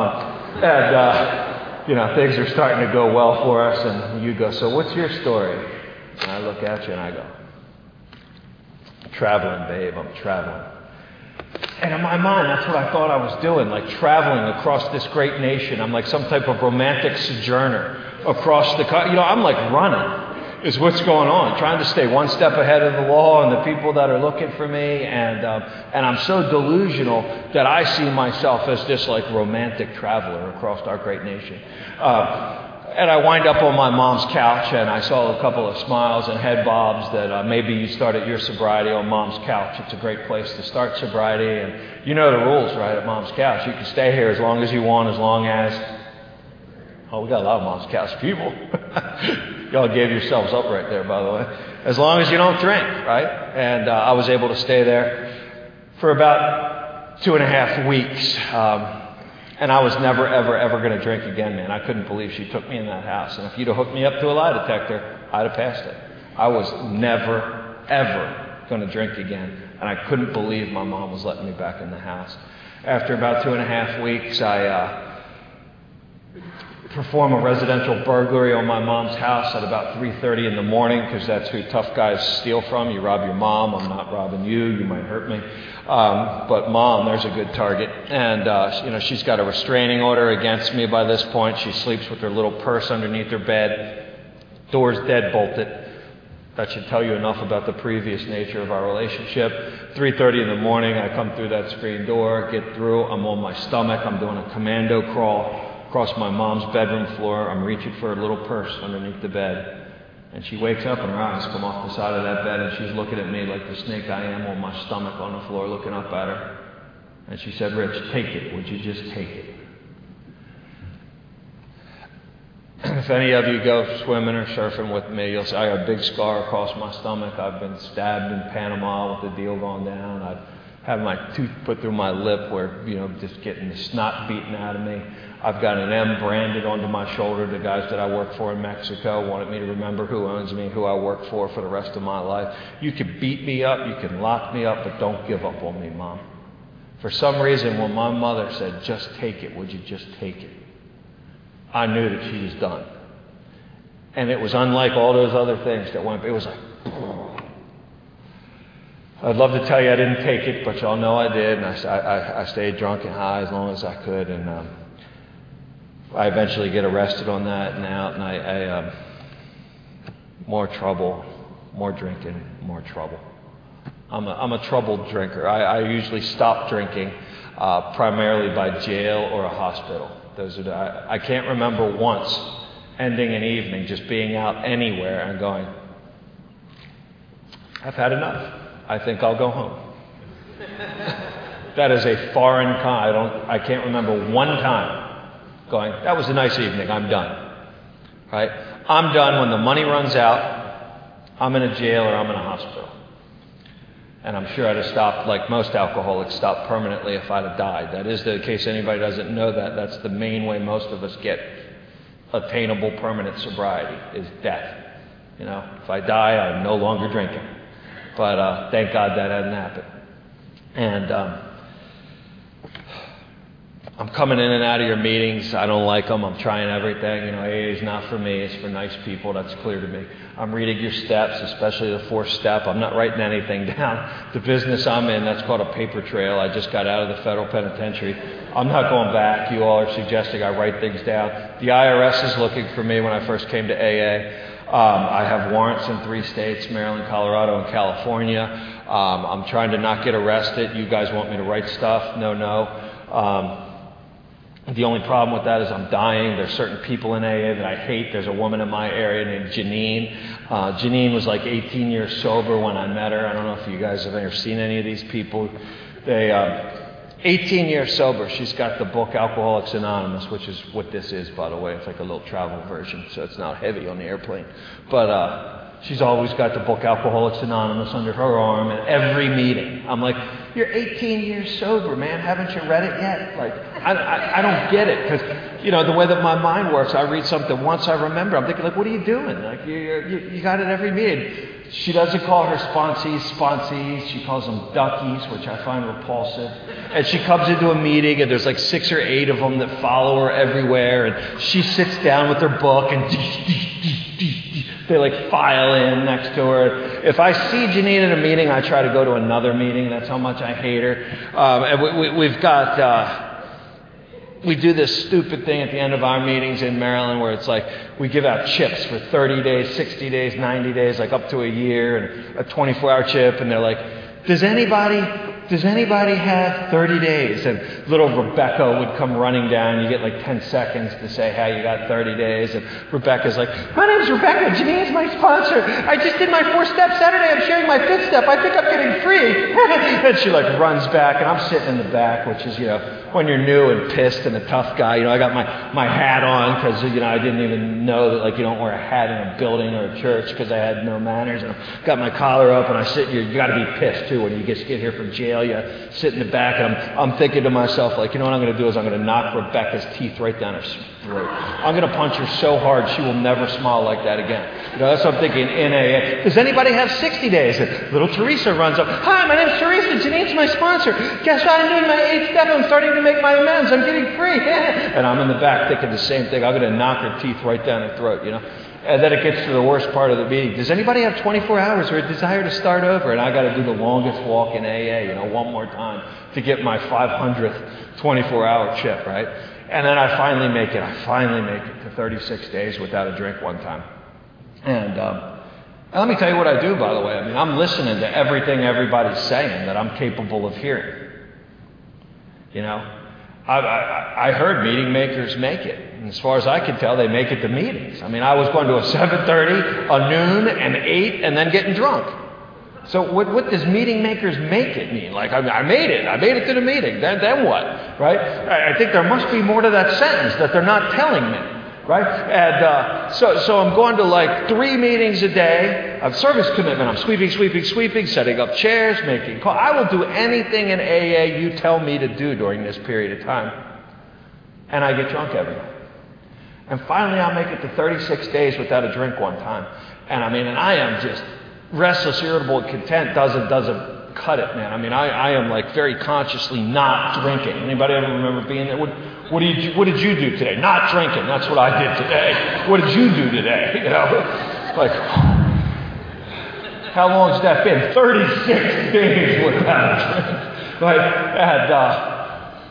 Things are starting to go well for us, and you go, so what's your story? And I look at you and I go, I'm traveling, babe, I'm traveling. And in my mind, that's what I thought I was doing, like traveling across this great nation. I'm like some type of romantic sojourner across the country. I'm like running is what's going on, trying to stay one step ahead of the law and the people that are looking for me. And I'm so delusional that I see myself as this like romantic traveler across our great nation. And I wind up on my mom's couch, and I saw a couple of smiles and head bobs that maybe you started your sobriety on mom's couch. It's a great place to start sobriety, and you know the rules, right, at mom's couch. You can stay here as long as you want, as long as... Oh, we got a lot of mom's couch people. Y'all gave yourselves up right there, by the way. As long as you don't drink, right? And I was able to stay there for about 2.5 weeks. And I was never, ever, ever going to drink again, man. I couldn't believe she took me in that house. And if you'd have hooked me up to a lie detector, I'd have passed it. I was never, ever going to drink again. And I couldn't believe my mom was letting me back in the house. After about 2.5 weeks, perform a residential burglary on my mom's house at about 3:30 in the morning, because that's who tough guys steal from. You rob your mom. I'm not robbing you. You might hurt me. But Mom, there's a good target. And, she's got a restraining order against me by this point. She sleeps with her little purse underneath her bed. Door's dead bolted. That should tell you enough about the previous nature of our relationship. 3:30 in the morning, I come through that screen door, get through. I'm on my stomach. I'm doing a commando crawl across my mom's bedroom floor. I'm reaching for her little purse underneath the bed. And she wakes up and her eyes come off the side of that bed, and she's looking at me like the snake I am on my stomach on the floor, looking up at her. And she said, "Rich, take it. Would you just take it?" If any of you go swimming or surfing with me, you'll see I got a big scar across my stomach. I've been stabbed in Panama with the deal gone down. I've had my tooth put through my lip where, just getting the snot beaten out of me. I've got an M branded onto my shoulder. The guys that I work for in Mexico wanted me to remember who owns me, who I work for the rest of my life. You can beat me up, you can lock me up, but don't give up on me, Mom. For some reason, when my mother said, "Just take it, would you just take it?" I knew that she was done. And it was unlike all those other things that went, it was like, I'd love to tell you I didn't take it, but y'all know I did. And I stayed drunk and high as long as I could. And I eventually get arrested on that and out. And I more trouble, more drinking, more trouble. I'm a troubled drinker. I usually stop drinking primarily by jail or a hospital. I can't remember once ending an evening, just being out anywhere and going, "I've had enough. I think I'll go home." That is a foreign I can't remember one time going, "That was a nice evening. I'm done." Right? I'm done when the money runs out. I'm in a jail or I'm in a hospital. And I'm sure I'd have stopped, like most alcoholics, stopped permanently if I'd have died. That is, in case anybody doesn't know that, that's the main way most of us get attainable permanent sobriety, is death. If I die, I'm no longer drinking. But thank God that hadn't happened. And I'm coming in and out of your meetings. I don't like them. I'm trying everything. AA is not for me. It's for nice people. That's clear to me. I'm reading your steps, especially the 4th step. I'm not writing anything down. The business I'm in, that's called a paper trail. I just got out of the federal penitentiary. I'm not going back. You all are suggesting I write things down. The IRS is looking for me when I first came to AA. I have warrants in 3 states, Maryland, Colorado, and California. I'm trying to not get arrested. You guys want me to write stuff? No. The only problem with that is I'm dying. There's certain people in AA that I hate. There's a woman in my area named Janine. Janine was like 18 years sober when I met her. I don't know if you guys have ever seen any of these people. 18 years sober. She's got the book Alcoholics Anonymous, which is what this is, by the way. It's like a little travel version, so it's not heavy on the airplane. But she's always got the book Alcoholics Anonymous under her arm at every meeting. I'm like, "You're 18 years sober, man. Haven't you read it yet?" Like, I don't get it, because the way that my mind works, I read something once, I remember. I'm thinking, like, what are you doing? Like, you got it every meeting. She doesn't call her sponsees. She calls them duckies, which I find repulsive. And she comes into a meeting, and there's like 6 or 8 of them that follow her everywhere. And she sits down with her book, and they like file in next to her. If I see Janine in a meeting, I try to go to another meeting. That's how much I hate her. And we've got... We do this stupid thing at the end of our meetings in Maryland where it's like we give out chips for 30 days, 60 days, 90 days, like up to a year, and a 24-hour chip. And they're like, does anybody have 30 days? And little Rebecca would come running down. You get like 10 seconds to say, "Hey, you got 30 days. And Rebecca's like, "My name's Rebecca. Janine's my sponsor. I just did my 4th step Saturday. I'm sharing my 5th step. I think I'm getting free." And she like runs back, and I'm sitting in the back, which is, when you're new and pissed and a tough guy, I got my hat on because, I didn't even know that, like, you don't wear a hat in a building or a church because I had no manners. And I got my collar up, and I sit, you got to be pissed too when you just get here from jail. tell you. I sit in the back, and I'm thinking to myself, like, you know what I'm going to do is I'm going to knock Rebecca's teeth right down her throat. I'm going to punch her so hard she will never smile like that again. You know, that's what I'm thinking in AA. Does anybody have 60 days? And little Teresa runs up. Hi, my name's Teresa. Janine's my sponsor. Guess what? I'm doing my 8th step. I'm starting to make my amends. I'm getting free. And I'm in the back thinking the same thing. I'm going to knock her teeth right down her throat, you know. And then it gets to the worst part of the meeting. Does anybody have 24 hours or a desire to start over? And I got to do the longest walk in AA, you know, one more time to get my 500th 24-hour chip, right? And then I finally make it. I finally make it to 36 days without a drink one time. And let me tell you what I do, by the way. I mean, I'm listening to everything everybody's saying that I'm capable of hearing. You know? I heard meeting makers make it. And as far as I can tell, they make it to meetings. I mean, I was going to a 7:30, a noon, an 8, and then getting drunk. So what does meeting makers make it mean? Like, I made it. I made it to the meeting. Then what? Right? I think there must be more to that sentence that they're not telling me. Right? And so I'm going to like 3 meetings a day. I have service commitment. I'm sweeping, setting up chairs, making calls. I will do anything in AA you tell me to do during this period of time. And I get drunk every night. And finally I'll make it to 36 days without a drink one time. And I am just restless, irritable, and content doesn't cut it, man. I mean, I am like very consciously not drinking. Anybody ever remember being there? What did you do today? Not drinking. That's what I did today. What did you do today? You know, like, how long has that been? 36 days without a drink. Right?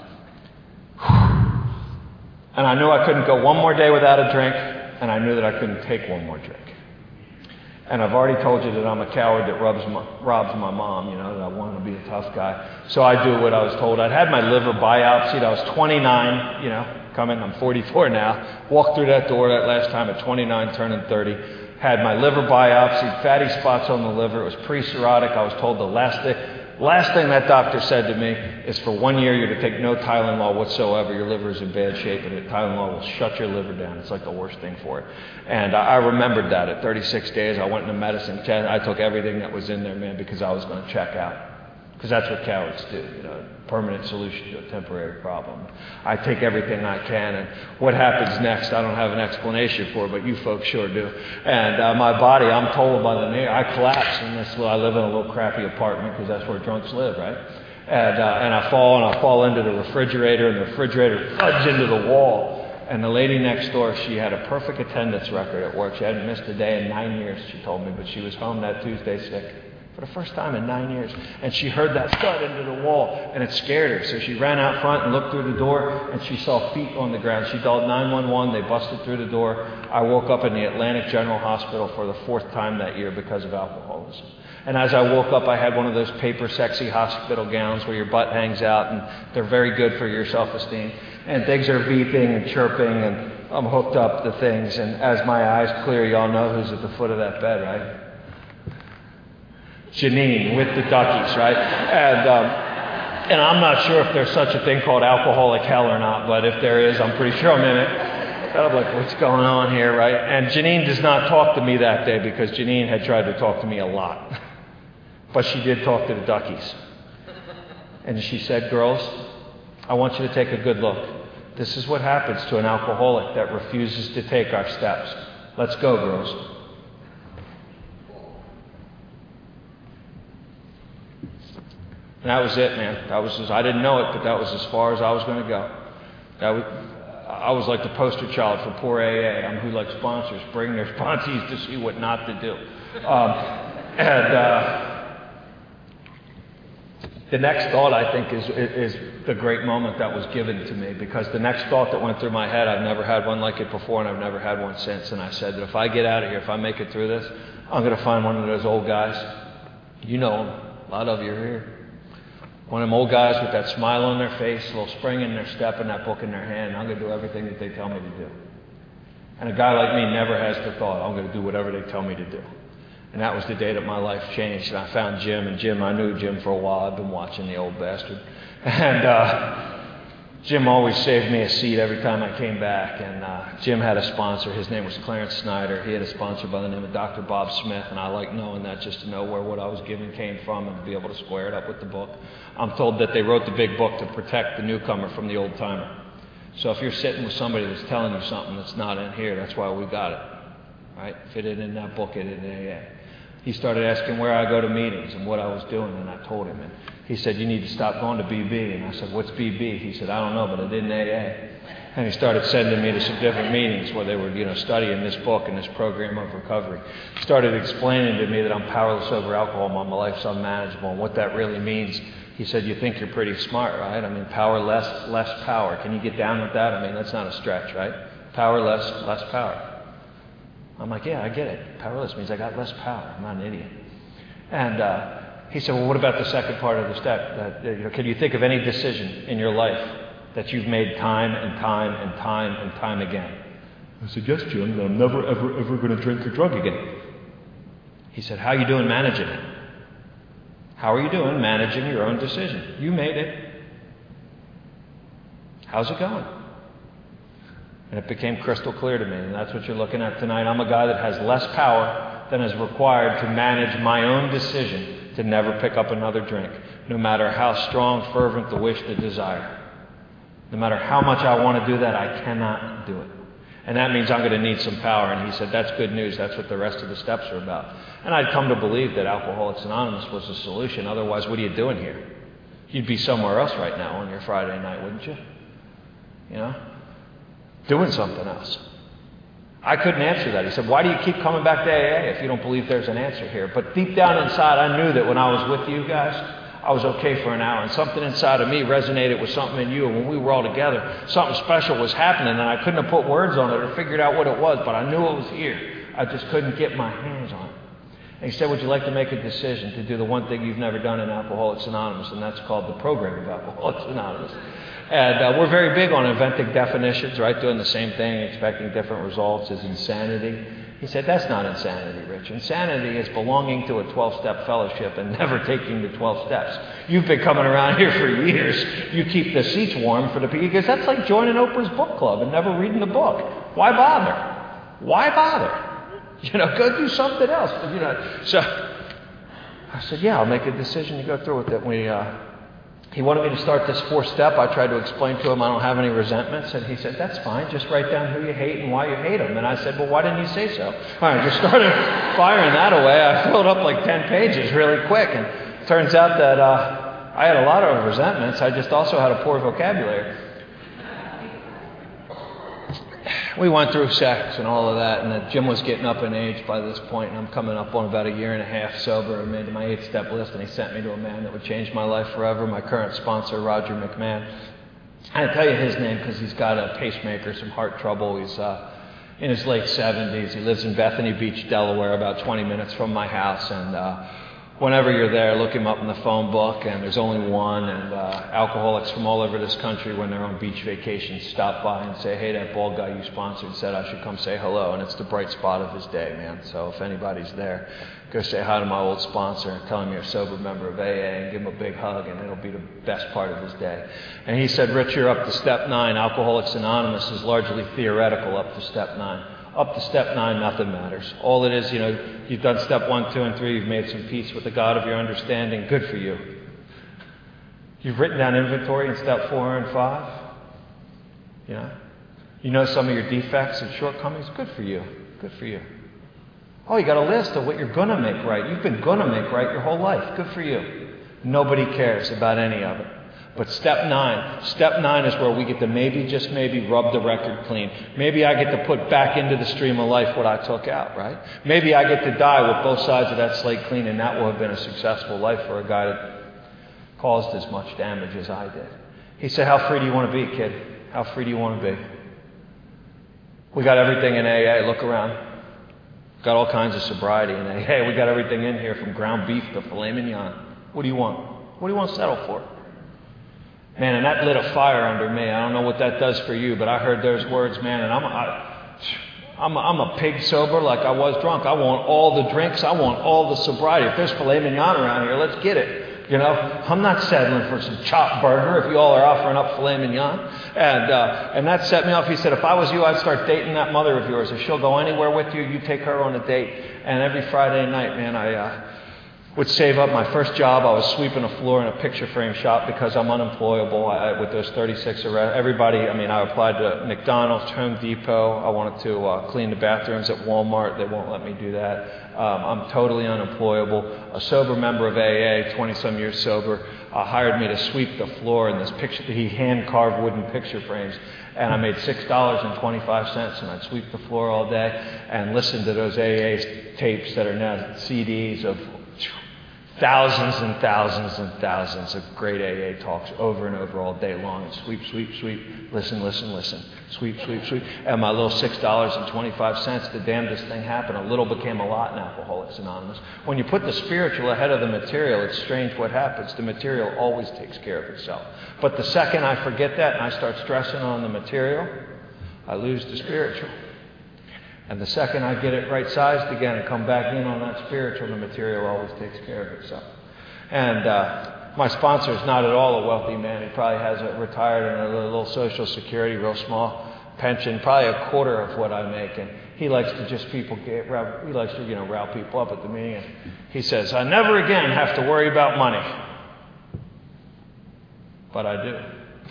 And I knew I couldn't go one more day without a drink, and I knew that I couldn't take one more drink. And I've already told you that I'm a coward that robs my mom, you know, that I wanted to be a tough guy. So I do what I was told. I'd had my liver biopsied. I was 29, you know, I'm 44 now. Walked through that door that last time at 29, turning 30. Had my liver biopsied, fatty spots on the liver. It was pre-cirrhotic. I was told the last thing that doctor said to me is for 1 year you're to take no Tylenol whatsoever. Your liver is in bad shape, and Tylenol will shut your liver down. It's like the worst thing for it. And I remembered that at 36 days. I went into medicine. I took everything that was in there, man, because I was going to check out. Because that's what cowards do, you know, permanent solution to a temporary problem. I take everything I can, and what happens next, I don't have an explanation for, but you folks sure do. And my body, I'm told by the neighbor, I collapse in this I live in a little crappy apartment because that's where drunks live, right? And I fall into the refrigerator, and the refrigerator thuds into the wall. And the lady next door, she had a perfect attendance record at work. She hadn't missed a day in 9 years, she told me, but she was home that Tuesday sick. For the first time in 9 years. And she heard that thud into the wall, and it scared her. So she ran out front and looked through the door, and she saw feet on the ground. She dialed 911. They busted through the door. I woke up in the Atlantic General Hospital for the 4th time that year because of alcoholism. And as I woke up, I had one of those paper sexy hospital gowns where your butt hangs out, and they're very good for your self-esteem. And things are beeping and chirping, and I'm hooked up to things. And as my eyes clear, y'all know who's at the foot of that bed, right? Janine with the duckies, right? And I'm not sure if there's such a thing called alcoholic hell or not, but if there is, I'm pretty sure I'm in it. And I'm like, what's going on here, right? And Janine does not talk to me that day because Janine had tried to talk to me a lot. But she did talk to the duckies. And she said, girls, I want you to take a good look. This is what happens to an alcoholic that refuses to take our steps. Let's go, girls. And that was it, man. I didn't know it, but that was as far as I was going to go. I was like the poster child for poor AA. I'm who like sponsors bring their sponsees to see what not to do. The next thought, I think, is the great moment that was given to me, because the next thought that went through my head, I've never had one like it before, and I've never had one since. And I said that if I get out of here, if I make it through this, I'm going to find one of those old guys. You know them. A lot of you are here. One of them old guys with that smile on their face, a little spring in their step, and that book in their hand. I'm going to do everything that they tell me to do. And a guy like me never has the thought, I'm going to do whatever they tell me to do. And that was the day that my life changed. And I found Jim. And Jim, I knew Jim for a while. I've been watching the old bastard. And Jim always saved me a seat every time I came back. And Jim had a sponsor. His name was Clarence Snyder. He had a sponsor by the name of Dr. Bob Smith. And I like knowing that, just to know where what I was given came from and to be able to square it up with the book. I'm told that they wrote the big book to protect the newcomer from the old timer. So if you're sitting with somebody that's telling you something that's not in here, that's why we got it. Right? If it isn't in that book, it isn't in AA. He started asking where I go to meetings and what I was doing, and I told him. And he said, you need to stop going to BB. And I said, what's BB? He said, I don't know, but it isn't AA. And he started sending me to some different meetings where they were, studying this book and this program of recovery. He started explaining to me that I'm powerless over alcohol, my life's unmanageable, and what that really means. He said, you think you're pretty smart, right? I mean, power, less power. Can you get down with that? I mean, that's not a stretch, right? Power, less power. I'm like, yeah, I get it. Powerless means I got less power. I'm not an idiot. And he said, well, what about the second part of the step? Can you think of any decision in your life that you've made time and time and time and time again? I said, yes, Jim, that I'm never, ever going to drink or drug again. He said, how are you doing managing it? How are you doing managing your own decision? You made it. How's it going? And it became crystal clear to me, and that's what you're looking at tonight. I'm a guy that has less power than is required to manage my own decision to never pick up another drink, no matter how strong, fervent the wish, the desire. No matter how much I want to do that, I cannot do it. And that means I'm going to need some power. And he said, that's good news. That's what the rest of the steps are about. And I'd come to believe that Alcoholics Anonymous was the solution. Otherwise, what are you doing here? You'd be somewhere else right now on your Friday night, wouldn't you? Doing something else. I couldn't answer that. He said, why do you keep coming back to AA if you don't believe there's an answer here? But deep down inside, I knew that when I was with you guys, I was okay for an hour. And something inside of me resonated with something in you. And when we were all together, something special was happening. And I couldn't have put words on it or figured out what it was, but I knew it was here. I just couldn't get my hands on it. And he said, would you like to make a decision to do the one thing you've never done in Alcoholics Anonymous? And that's called the program of Alcoholics Anonymous. And we're very big on inventing definitions, right? Doing the same thing, expecting different results is insanity. He said, that's not insanity, Rich. Insanity is belonging to a 12-step fellowship and never taking the 12 steps. You've been coming around here for years. You keep the seats warm for the people. Because that's like joining Oprah's book club and never reading the book. Why bother? Why bother? Go do something else. So I said, yeah, I'll make a decision to go through with it. He wanted me to start this fourth step. I tried to explain to him I don't have any resentments. And he said, that's fine. Just write down who you hate and why you hate them. And I said, well, why didn't you say so? All right, just started firing that away. I filled up like 10 pages really quick. And it turns out that I had a lot of resentments. I just also had a poor vocabulary. We went through sex and all of that, and Jim was getting up in age by this point, and I'm coming up on about a year and a half sober. I made my 8-step list, and he sent me to a man that would change my life forever, my current sponsor, Roger McMahon. I didn't tell you his name because he's got a pacemaker, some heart trouble. He's in his late 70s. He lives in Bethany Beach, Delaware, about 20 minutes from my house, and whenever you're there, look him up in the phone book, and there's only one, and alcoholics from all over this country, when they're on beach vacations, stop by and say, hey, that bald guy you sponsored said I should come say hello, and it's the bright spot of his day, man. So if anybody's there, go say hi to my old sponsor and tell him you're a sober member of AA and give him a big hug, and it'll be the best part of his day. And he said, Rich, you're up to step 9. Alcoholics Anonymous is largely theoretical up to step 9. Up to step 9, nothing matters. All it is, you've done step 1, 2, and 3. You've made some peace with the God of your understanding. Good for you. You've written down inventory in step 4 and 5. You know some of your defects and shortcomings. Good for you. Good for you. Oh, you got a list of what you're going to make right. You've been going to make right your whole life. Good for you. Nobody cares about any of it. But step 9 is where we get to maybe, just maybe, rub the record clean. Maybe I get to put back into the stream of life what I took out, right? Maybe I get to die with both sides of that slate clean, and that will have been a successful life for a guy that caused as much damage as I did. He said, how free do you want to be, kid? How free do you want to be? We got everything in AA. Look around. Got all kinds of sobriety in AA. We got everything in here from ground beef to filet mignon. What do you want? What do you want to settle for? Man, and that lit a fire under me. I don't know what that does for you, but I heard those words, man, and I'm a pig sober like I was drunk. I want all the drinks. I want all the sobriety. If there's filet mignon around here, let's get it. I'm not settling for some chopped burger if you all are offering up filet mignon. And that set me off. He said, if I was you, I'd start dating that mother of yours. If she'll go anywhere with you, you take her on a date. And every Friday night, man, I would save up. My first job, I was sweeping a floor in a picture frame shop because I'm unemployable. With those 36 arrests, I applied to McDonald's, Home Depot. I wanted to clean the bathrooms at Walmart. They won't let me do that. I'm totally unemployable. A sober member of AA, 20-some years sober, hired me to sweep the floor in this picture. He hand-carved wooden picture frames. And I made $6.25, and I'd sweep the floor all day and listen to those AA tapes that are now CDs of thousands and thousands and thousands of great AA talks over and over all day long. And sweep, sweep, sweep, listen, listen, listen, sweep, sweep, sweep. And my little $6.25, the damnedest thing happened. A little became a lot in Alcoholics Anonymous. When you put the spiritual ahead of the material, it's strange what happens. The material always takes care of itself. But the second I forget that and I start stressing on the material, I lose the spiritual. And the second I get it right-sized again and come back in on that spiritual, the material always takes care of itself. And my sponsor is not at all a wealthy man. He probably has retired on a little Social Security, real small pension, probably a quarter of what I make. And he likes to rile people up at the meeting. And he says, I never again have to worry about money. But I do.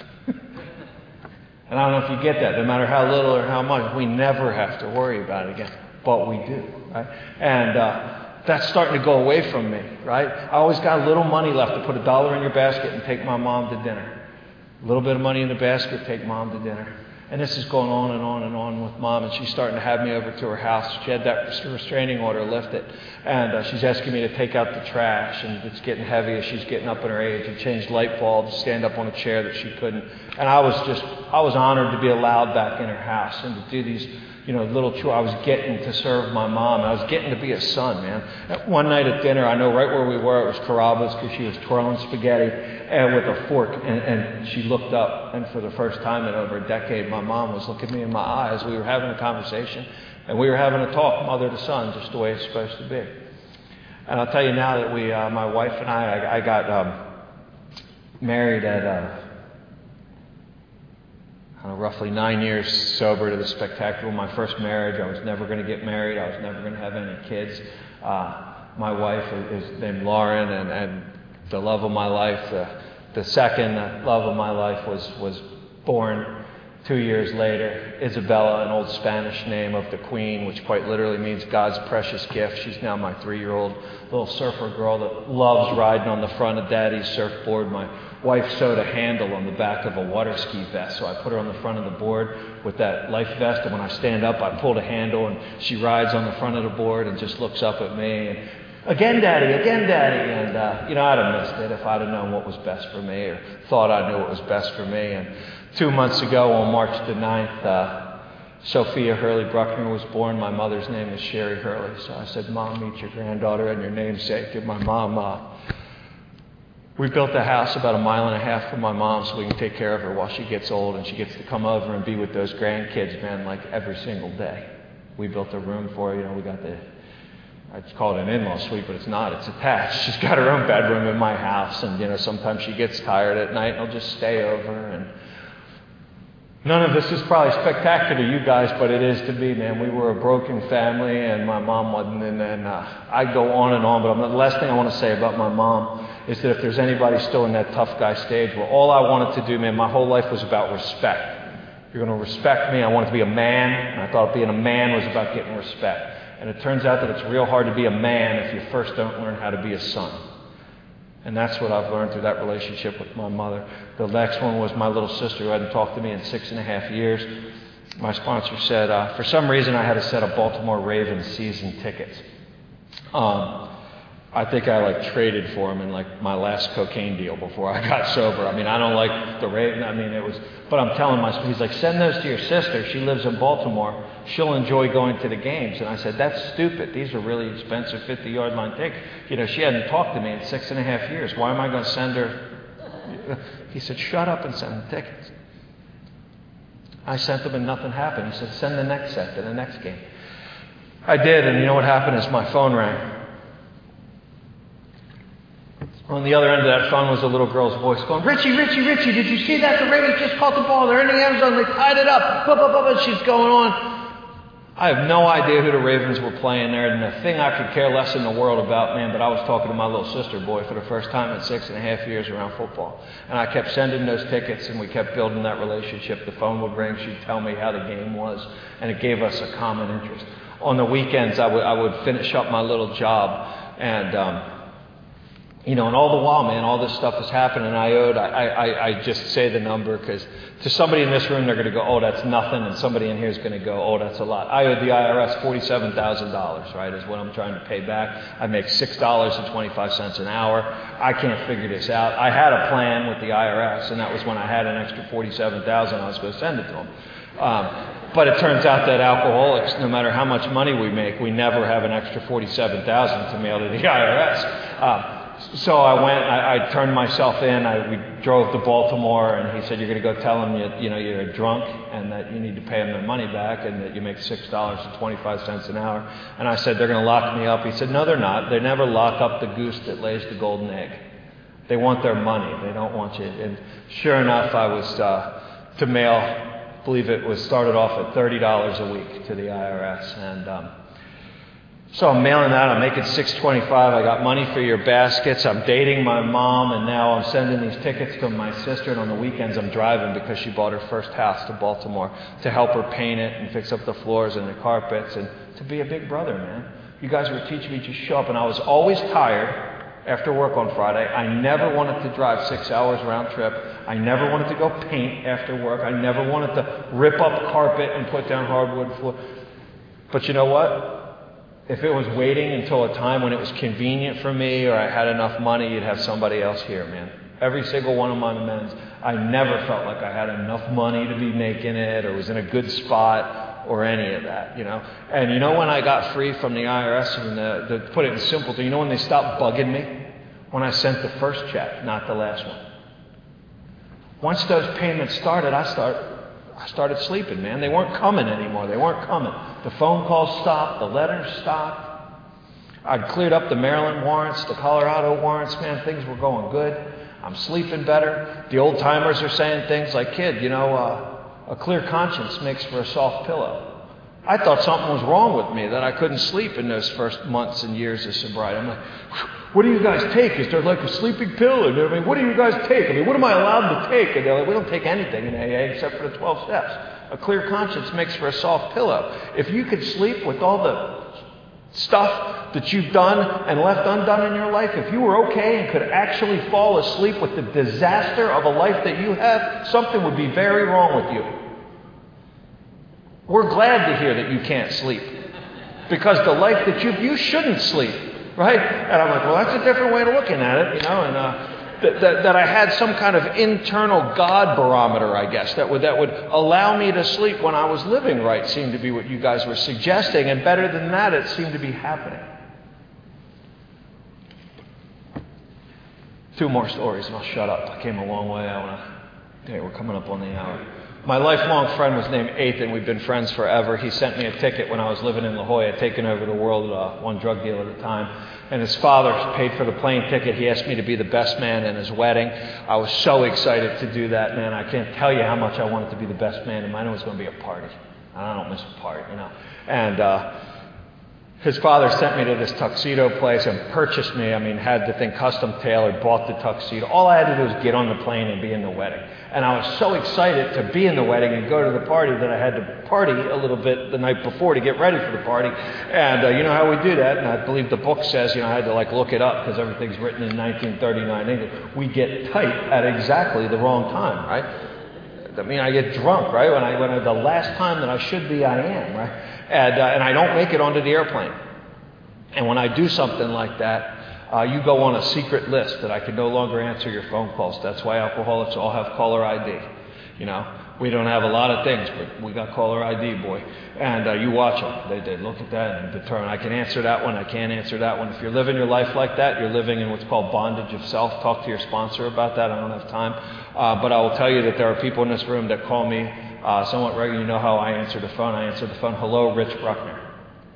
And I don't know if you get that. No matter how little or how much, we never have to worry about it again. But we do, right? And that's starting to go away from me, right? I always got a little money left to put $1 in your basket and take my mom to dinner. A little bit of money in the basket, take mom to dinner. And this is going on and on and on with Mom, and she's starting to have me over to her house. She had that restraining order lifted, and she's asking me to take out the trash, and it's getting heavy as she's getting up in her age, and change light bulbs, stand up on a chair that she couldn't. And I was honored to be allowed back in her house and to do these, little chores. I was getting to serve my mom. I was getting to be a son, man. One night at dinner, I know right where we were, it was Carrabba's, because she was twirling spaghetti and with a fork, and she looked up, and for the first time in over a decade, my mom was looking me in my eyes. We were having a conversation, and we were having a talk, mother to son, just the way it's supposed to be. And I'll tell you now that my wife and I got married at roughly 9 years sober to the spectacular. My first marriage, I was never going to get married. I was never going to have any kids. My wife is named Lauren, and the love of my life, the second love of my life was born 2 years later. Isabella, an old Spanish name of the Queen, which quite literally means God's precious gift. She's now my 3-year-old little surfer girl that loves riding on the front of Daddy's surfboard. My wife sewed a handle on the back of a water ski vest, so I put her on the front of the board with that life vest, and when I stand up, I pull the handle, and she rides on the front of the board and just looks up at me, and again, Daddy, and I'd have missed it if I'd have known what was best for me, or thought I knew what was best for me. And 2 months ago, on March the 9th, Sophia Hurley Bruckner was born. My mother's name is Sherry Hurley, so I said, Mom, meet your granddaughter and your namesake. And my mom, we built a house about 1.5 miles from my mom so we can take care of her while she gets old, and she gets to come over and be with those grandkids, man, like every single day. We built a room for her. We got I'd call it an in-law suite, but it's not. It's attached. She's got her own bedroom in my house, and sometimes she gets tired at night, and I'll just stay over. And none of this is probably spectacular to you guys, but it is to me, man. We were a broken family, and my mom wasn't. And I go on and on, but the last thing I want to say about my mom is that if there's anybody still in that tough guy stage, well, all I wanted to do, man, my whole life was about respect. You're going to respect me. I wanted to be a man, and I thought being a man was about getting respect. And it turns out that it's real hard to be a man if you first don't learn how to be a son. And that's what I've learned through that relationship with my mother. The next one was my little sister who hadn't talked to me in 6.5 years. My sponsor said, for some reason I had a set of Baltimore Ravens season tickets. I think I traded for them in my last cocaine deal before I got sober. I don't like the Ravens. But I'm telling he's like, send those to your sister. She lives in Baltimore. She'll enjoy going to the games. And I said, that's stupid. These are really expensive 50-yard line tickets. She hadn't talked to me in 6.5 years. Why am I going to send her? He said, shut up and send the tickets. I sent them and nothing happened. He said, send the next set to the next game. I did, and you know what happened is my phone rang. On the other end of that phone was a little girl's voice going, Richie, did you see that? The Ravens just caught the ball. They're in the end zone. They tied it up. Blah, blah, blah, blah. She's going on. I have no idea who the Ravens were playing there, and the thing I could care less in the world about, man, but I was talking to my little sister, boy, for the first time in 6.5 years around football. And I kept sending those tickets, and we kept building that relationship. The phone would ring. She'd tell me how the game was, and it gave us a common interest. On the weekends, I would finish up my little job, and and all the while, man, all this stuff is happening. I just say the number because to somebody in this room, they're going to go, oh, that's nothing. And somebody in here is going to go, oh, that's a lot. I owed the IRS $47,000, right, is what I'm trying to pay back. I make $6.25 an hour. I can't figure this out. I had a plan with the IRS, and that was when I had an extra $47,000, I was going to send it to them. But it turns out that alcoholics, no matter how much money we make, we never have an extra $47,000 to mail to the IRS. So I went, I turned myself in, we drove to Baltimore, and he said, you're going to go tell them you're a drunk and that you need to pay them their money back and that you make $6.25 an hour. And I said, they're going to lock me up. He said, no, they're not. They never lock up the goose that lays the golden egg. They want their money. They don't want you. And sure enough, I was to mail, I believe it was started off at $30 a week to the IRS. And so I'm mailing that. I'm making $6.25. I got money for your baskets. I'm dating my mom, and now I'm sending these tickets to my sister. And on the weekends, I'm driving because she bought her first house to Baltimore to help her paint it and fix up the floors and the carpets and to be a big brother, man. You guys were teaching me to show up, and I was always tired after work on Friday. I never wanted to drive 6 hours round trip. I never wanted to go paint after work. I never wanted to rip up carpet and put down hardwood floor. But you know what? If it was waiting until a time when it was convenient for me or I had enough money, you'd have somebody else here, man. Every single one of my men, I never felt like I had enough money to be making it or was in a good spot or any of that, And when I got free from the IRS, and to put it in simple terms, when they stopped bugging me? When I sent the first check, not the last one. Once those payments started, I started sleeping, man. They weren't coming anymore. They weren't coming. The phone calls stopped. The letters stopped. I'd cleared up the Maryland warrants, the Colorado warrants. Man, things were going good. I'm sleeping better. The old timers are saying things like, kid, a clear conscience makes for a soft pillow. I thought something was wrong with me, that I couldn't sleep in those first months and years of sobriety. I'm like, what do you guys take? Is there like a sleeping pill? And what do you guys take? What am I allowed to take? And they're like, we don't take anything in AA except for the 12 steps. A clear conscience makes for a soft pillow. If you could sleep with all the stuff that you've done and left undone in your life, if you were okay and could actually fall asleep with the disaster of a life that you have, something would be very wrong with you. We're glad to hear that you can't sleep. Because the life that you shouldn't sleep. Right? And I'm like, well, that's a different way of looking at it, and that I had some kind of internal God barometer, I guess, that would allow me to sleep when I was living right, seemed to be what you guys were suggesting. And better than that, it seemed to be happening. 2 more stories and I'll shut up. I came a long way. We're coming up on the hour. My lifelong friend was named Ethan. We've been friends forever. He sent me a ticket when I was living in La Jolla, taking over the world, one drug deal at a time. And his father paid for the plane ticket. He asked me to be the best man in his wedding. I was so excited to do that, man. I can't tell you how much I wanted to be the best man. And I knew it was going to be a party. I don't miss a party, And his father sent me to this tuxedo place and purchased me. Had the thing custom tailored, bought the tuxedo. All I had to do was get on the plane and be in the wedding. And I was so excited to be in the wedding and go to the party that I had to party a little bit the night before to get ready for the party. And you know how we do that. And I believe the book says, I had to look it up because everything's written in 1939 English. We get tight at exactly the wrong time, right? I get drunk, right? When the last time that I should be, I am, right? And I don't make it onto the airplane. And when I do something like that, you go on a secret list that I can no longer answer your phone calls. That's why alcoholics all have caller ID. We don't have a lot of things, but we got caller ID, boy. And you watch them. They look at that and determine, I can answer that one, I can't answer that one. If you're living your life like that, you're living in what's called bondage of self. Talk to your sponsor about that. I don't have time. But I will tell you that there are people in this room that call me somewhat regularly. You know how I answer the phone. I answer the phone, hello, Rich Bruckner.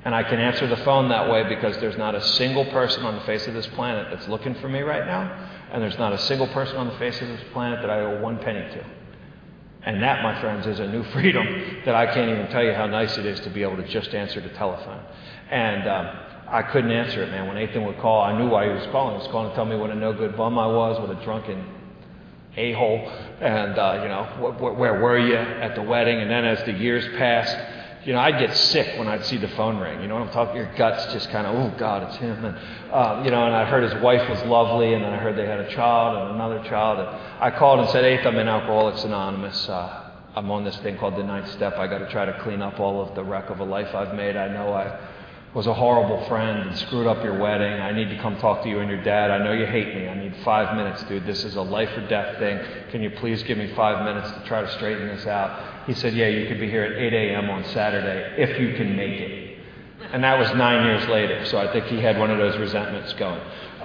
And I can answer the phone that way because there's not a single person on the face of this planet that's looking for me right now, and there's not a single person on the face of this planet that I owe one penny to. And that, my friends, is a new freedom that I can't even tell you how nice it is to be able to just answer the telephone. And I couldn't answer it, man. When Ethan would call, I knew why he was calling. He was calling to tell me what a no-good bum I was, what a drunken a-hole, and, where were you at the wedding? And then as the years passed, I'd get sick when I'd see the phone ring. You know what I'm talking? Your guts just kind of, oh, God, it's him. And, and I heard his wife was lovely, and then I heard they had a child and another child. And I called and said, Eighth, I'm in Alcoholics Anonymous. I'm on this thing called the 9th Step. I got to try to clean up all of the wreck of a life I've made. I know I was a horrible friend and screwed up your wedding. I need to come talk to you and your dad. I know you hate me. I need 5 minutes, dude. This is a life or death thing. Can you please give me 5 minutes to try to straighten this out? He said, yeah, you could be here at 8 a.m. on Saturday if you can make it. And that was 9 years later, so I think he had one of those resentments going.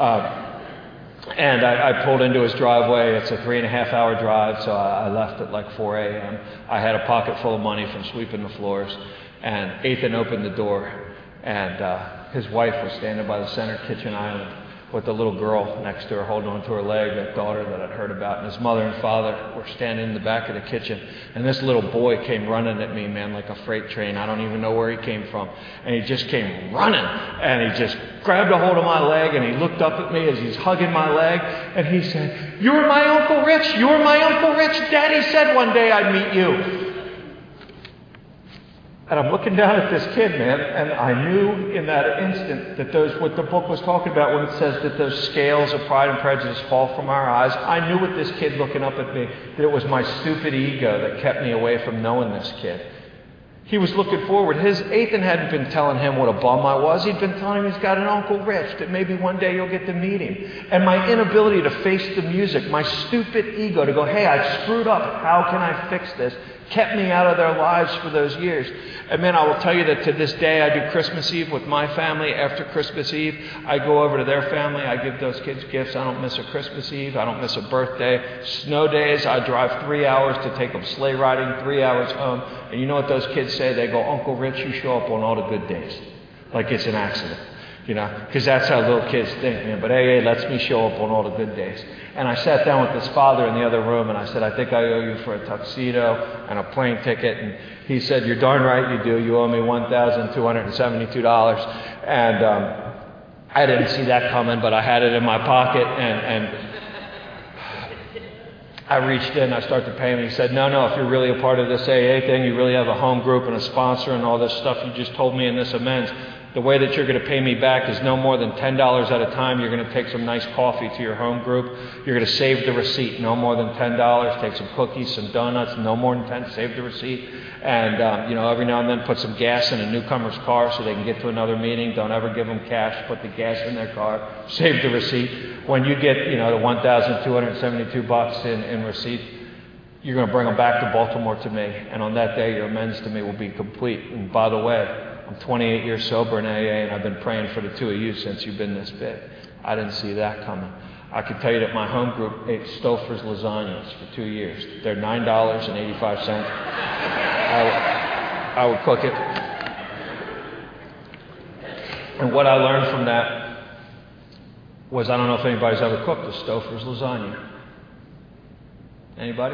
And I pulled into his driveway. It's a 3.5-hour drive, so I left at like 4 a.m. I had a pocket full of money from sweeping the floors. And Ethan opened the door, and his wife was standing by the center kitchen island with the little girl next to her holding onto her leg, that daughter that I'd heard about. And his mother and father were standing in the back of the kitchen. And this little boy came running at me, man, like a freight train. I don't even know where he came from. And he just came running. And he just grabbed a hold of my leg, and he looked up at me as he's hugging my leg. And he said, "You're my Uncle Rich. You're my Uncle Rich. Daddy said one day I'd meet you." And I'm looking down at this kid, man, and I knew in that instant that what the book was talking about when it says that those scales of pride and prejudice fall from our eyes. I knew with this kid looking up at me that it was my stupid ego that kept me away from knowing this kid. He was looking forward. Ethan hadn't been telling him what a bum I was. He'd been telling him he's got an Uncle Rich, that maybe one day you'll get to meet him. And my inability to face the music, my stupid ego to go, hey, I screwed up. How can I fix this? Kept me out of their lives for those years. And man, I will tell you that to this day, I do Christmas Eve with my family. After Christmas Eve, I go over to their family. I give those kids gifts. I don't miss a Christmas Eve. I don't miss a birthday. Snow days, I drive 3 hours to take them sleigh riding, 3 hours home. And you know what those kids say? They go, Uncle Rich, you show up on all the good days. Like it's an accident. Because that's how little kids think, man. But AA lets me show up on all the good days. And I sat down with this father in the other room, and I said, I think I owe you for a tuxedo and a plane ticket. And he said, you're darn right you do. You owe me $1,272. And I didn't see that coming, but I had it in my pocket, and I reached in, I started to pay him, and he said, no, if you're really a part of this AA thing, you really have a home group and a sponsor and all this stuff you just told me in this amends, the way that you're going to pay me back is no more than $10 at a time. You're going to take some nice coffee to your home group. You're going to save the receipt, no more than $10. Take some cookies, some donuts, no more than 10. Save the receipt. And, every now and then put some gas in a newcomer's car so they can get to another meeting. Don't ever give them cash. Put the gas in their car. Save the receipt. When you get, the $1,272 in receipt, you're going to bring them back to Baltimore to me. And on that day, your amends to me will be complete. And by the way, I'm 28 years sober in AA, and I've been praying for the two of you since you've been this big. I didn't see that coming. I can tell you that my home group ate Stouffer's lasagnas for 2 years. They're $9.85. I would cook it. And what I learned from that was, I don't know if anybody's ever cooked a Stouffer's lasagna. Anybody?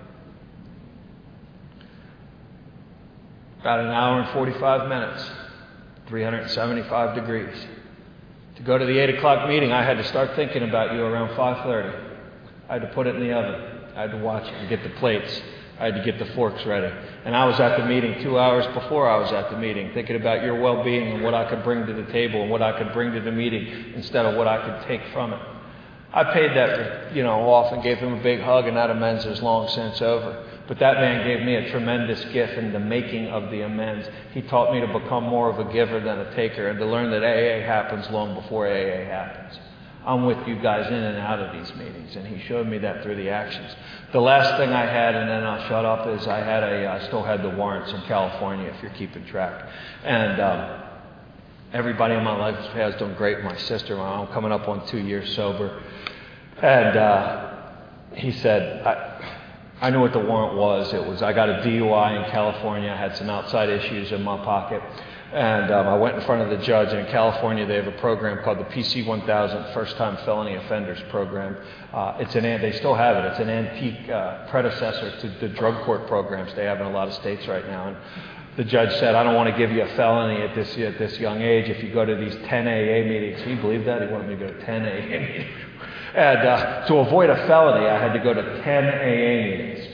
About an hour and 45 minutes, 375 degrees. To go to the 8 o'clock meeting, I had to start thinking about you around 5:30. I had to put it in the oven. I had to watch it and get the plates. I had to get the forks ready. And I was at the meeting 2 hours before I was at the meeting, thinking about your well-being and what I could bring to the table and what I could bring to the meeting instead of what I could take from it. I paid that, off and gave him a big hug, and that amends is long since over. But that man gave me a tremendous gift in the making of the amends. He taught me to become more of a giver than a taker, and to learn that AA happens long before AA happens. I'm with you guys in and out of these meetings, and he showed me that through the actions. The last thing I had, and then I'll shut up, is I still had the warrants in California, if you're keeping track. And everybody in my life has done great. My sister, I'm coming up on 2 years sober. And he said, I knew what the warrant was. It was, I got a DUI in California. I had some outside issues in my pocket. And I went in front of the judge, and in California they have a program called the PC 1000 First Time Felony Offenders Program. They still have it. It's an antique predecessor to the drug court programs they have in a lot of states right now. And the judge said, I don't want to give you a felony at this young age if you go to these 10 AA meetings. Can you believe that? He wanted me to go to 10 AA meetings. And to avoid a felony, I had to go to 10 AA meetings.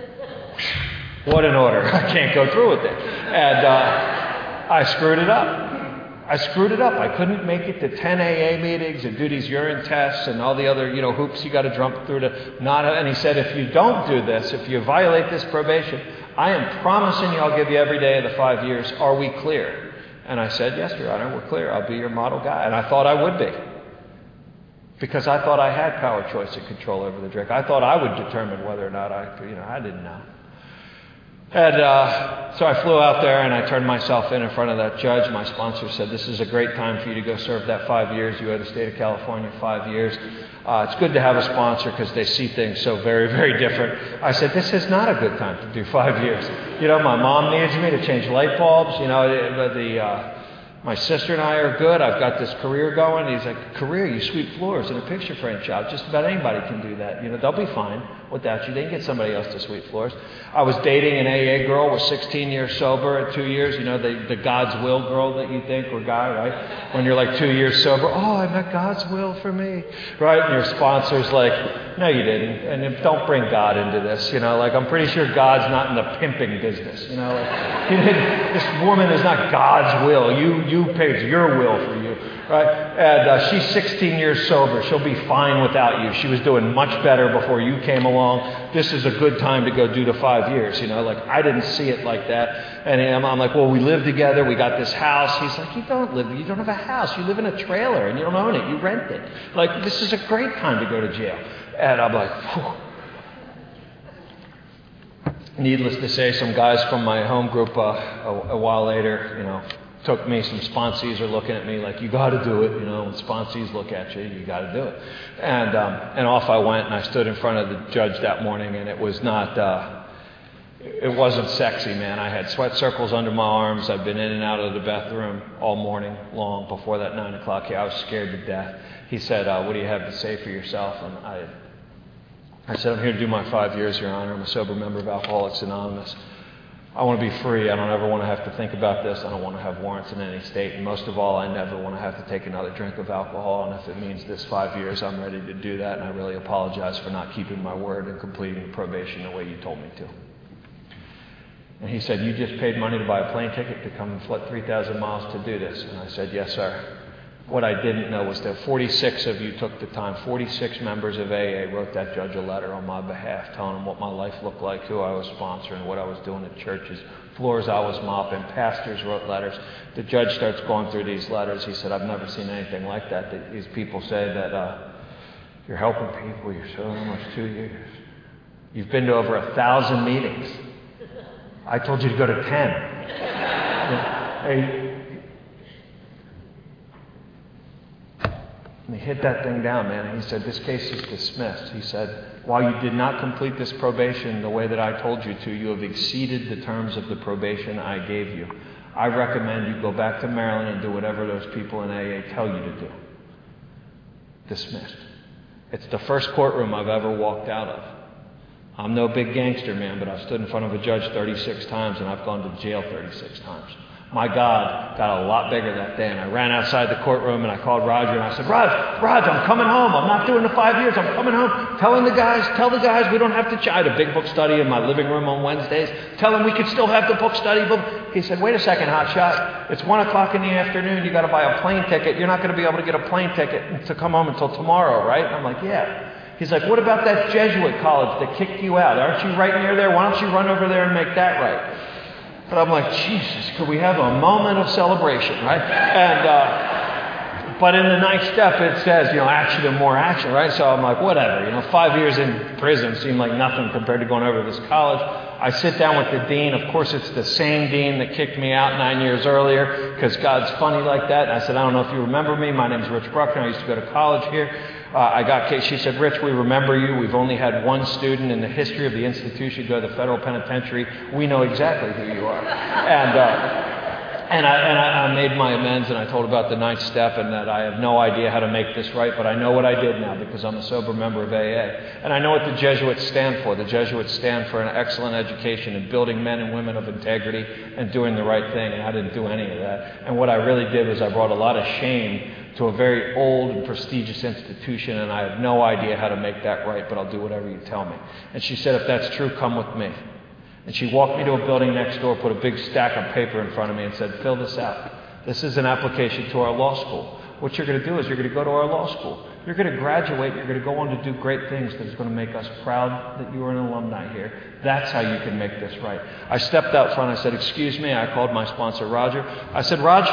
What an order. I can't go through with it. And I screwed it up. I couldn't make it to 10 AA meetings and do these urine tests and all the other, hoops you got to jump through to not. And he said, if you don't do this, if you violate this probation, I am promising you I'll give you every day of the 5 years. Are we clear? And I said, yes, Your Honor, we're clear. I'll be your model guy. And I thought I would be. Because I thought I had power, choice, and control over the drink. I thought I would determine whether or not I didn't know. And so I flew out there and I turned myself in front of that judge. My sponsor said, this is a great time for you to go serve that 5 years. You owe the state of California 5 years. It's good to have a sponsor because they see things so very, very different. I said, this is not a good time to do 5 years. My mom needs me to change light bulbs. My sister and I are good. I've got this career going. He's like, career? You sweep floors in a picture frame shop. Just about anybody can do that. They'll be fine without you. They can get somebody else to sweep floors. I was dating an AA girl, was 16 years sober at 2 years. The God's will girl that you think, or guy, right? When you're like 2 years sober, oh, I met God's will for me, right? And your sponsor's like, no, you didn't. And don't bring God into this. I'm pretty sure God's not in the pimping business. This woman is not God's will. You paid your will for you, right? And she's 16 years sober. She'll be fine without you. She was doing much better before you came along. This is a good time to go do the 5 years. I didn't see it like that. And I'm like, well, we live together. We got this house. He's like, you don't have a house. You live in a trailer and you don't own it. You rent it. This is a great time to go to jail. And I'm like, whew. Needless to say, some guys from my home group a while later, took me. Some sponsees are looking at me like, you got to do it. When sponsees look at you, you got to do it. And off I went, and I stood in front of the judge that morning, and it was not, it wasn't sexy, man. I had sweat circles under my arms. I'd been in and out of the bathroom all morning long before that 9 o'clock here. I was scared to death. He said, what do you have to say for yourself? And I said, I'm here to do my 5 years, Your Honor. I'm a sober member of Alcoholics Anonymous. I want to be free. I don't ever want to have to think about this. I don't want to have warrants in any state. And most of all, I never want to have to take another drink of alcohol. And if it means this 5 years, I'm ready to do that. And I really apologize for not keeping my word and completing the probation the way you told me to. And he said, you just paid money to buy a plane ticket to come and flood 3,000 miles to do this. And I said, yes, sir. What I didn't know was that 46 of you took the time. 46 members of AA wrote that judge a letter on my behalf, telling him what my life looked like, who I was sponsoring, what I was doing at churches, floors I was mopping. Pastors wrote letters. The judge starts going through these letters. He said, I've never seen anything like that. These people say that you're helping people. You're so much 2 years. You've been to over 1,000 meetings. I told you to go to 10. And he hit that thing down, man. And he said, this case is dismissed. He said, while you did not complete this probation the way that I told you to, you have exceeded the terms of the probation I gave you. I recommend you go back to Maryland and do whatever those people in AA tell you to do. Dismissed. It's the first courtroom I've ever walked out of. I'm no big gangster, man, but I've stood in front of a judge 36 times and I've gone to jail 36 times. My God got a lot bigger that day, and I ran outside the courtroom and I called Roger and I said, Raj, I'm coming home. I'm not doing the 5 years. I'm coming home. Tell the guys we don't have to. I had a big book study in my living room on Wednesdays. Tell them we could still have the book study. He said, wait a second, hotshot. It's 1 o'clock in the afternoon. You got to buy a plane ticket. You're not going to be able to get a plane ticket to come home until tomorrow, right? And I'm like, yeah. He's like, what about that Jesuit college that kicked you out? Aren't you right near there? Why don't you run over there and make that right? But I'm like, Jesus, could we have a moment of celebration, right? And but in the ninth step, it says, action and more action, right? So I'm like, whatever. 5 years in prison seemed like nothing compared to going over to this college. I sit down with the dean. Of course, it's the same dean that kicked me out 9 years earlier because God's funny like that. And I said, I don't know if you remember me. My name's Rich Bruckner. I used to go to college here. She said, Rich, we remember you. We've only had one student in the history of the institution go to the federal penitentiary. We know exactly who you are. And And I made my amends, and I told about the 9th step and that I have no idea how to make this right, but I know what I did now because I'm a sober member of AA. And I know what the Jesuits stand for. The Jesuits stand for an excellent education and building men and women of integrity and doing the right thing, and I didn't do any of that. And what I really did was I brought a lot of shame to a very old and prestigious institution, and I have no idea how to make that right, but I'll do whatever you tell me. And she said, if that's true, come with me. And she walked me to a building next door, put a big stack of paper in front of me and said, fill this out. This is an application to our law school. What you're going to do is you're going to go to our law school. You're going to graduate. You're going to go on to do great things that is going to make us proud that you are an alumni here. That's how you can make this right. I stepped out front. I said, excuse me. I called my sponsor, Roger. I said, Roger,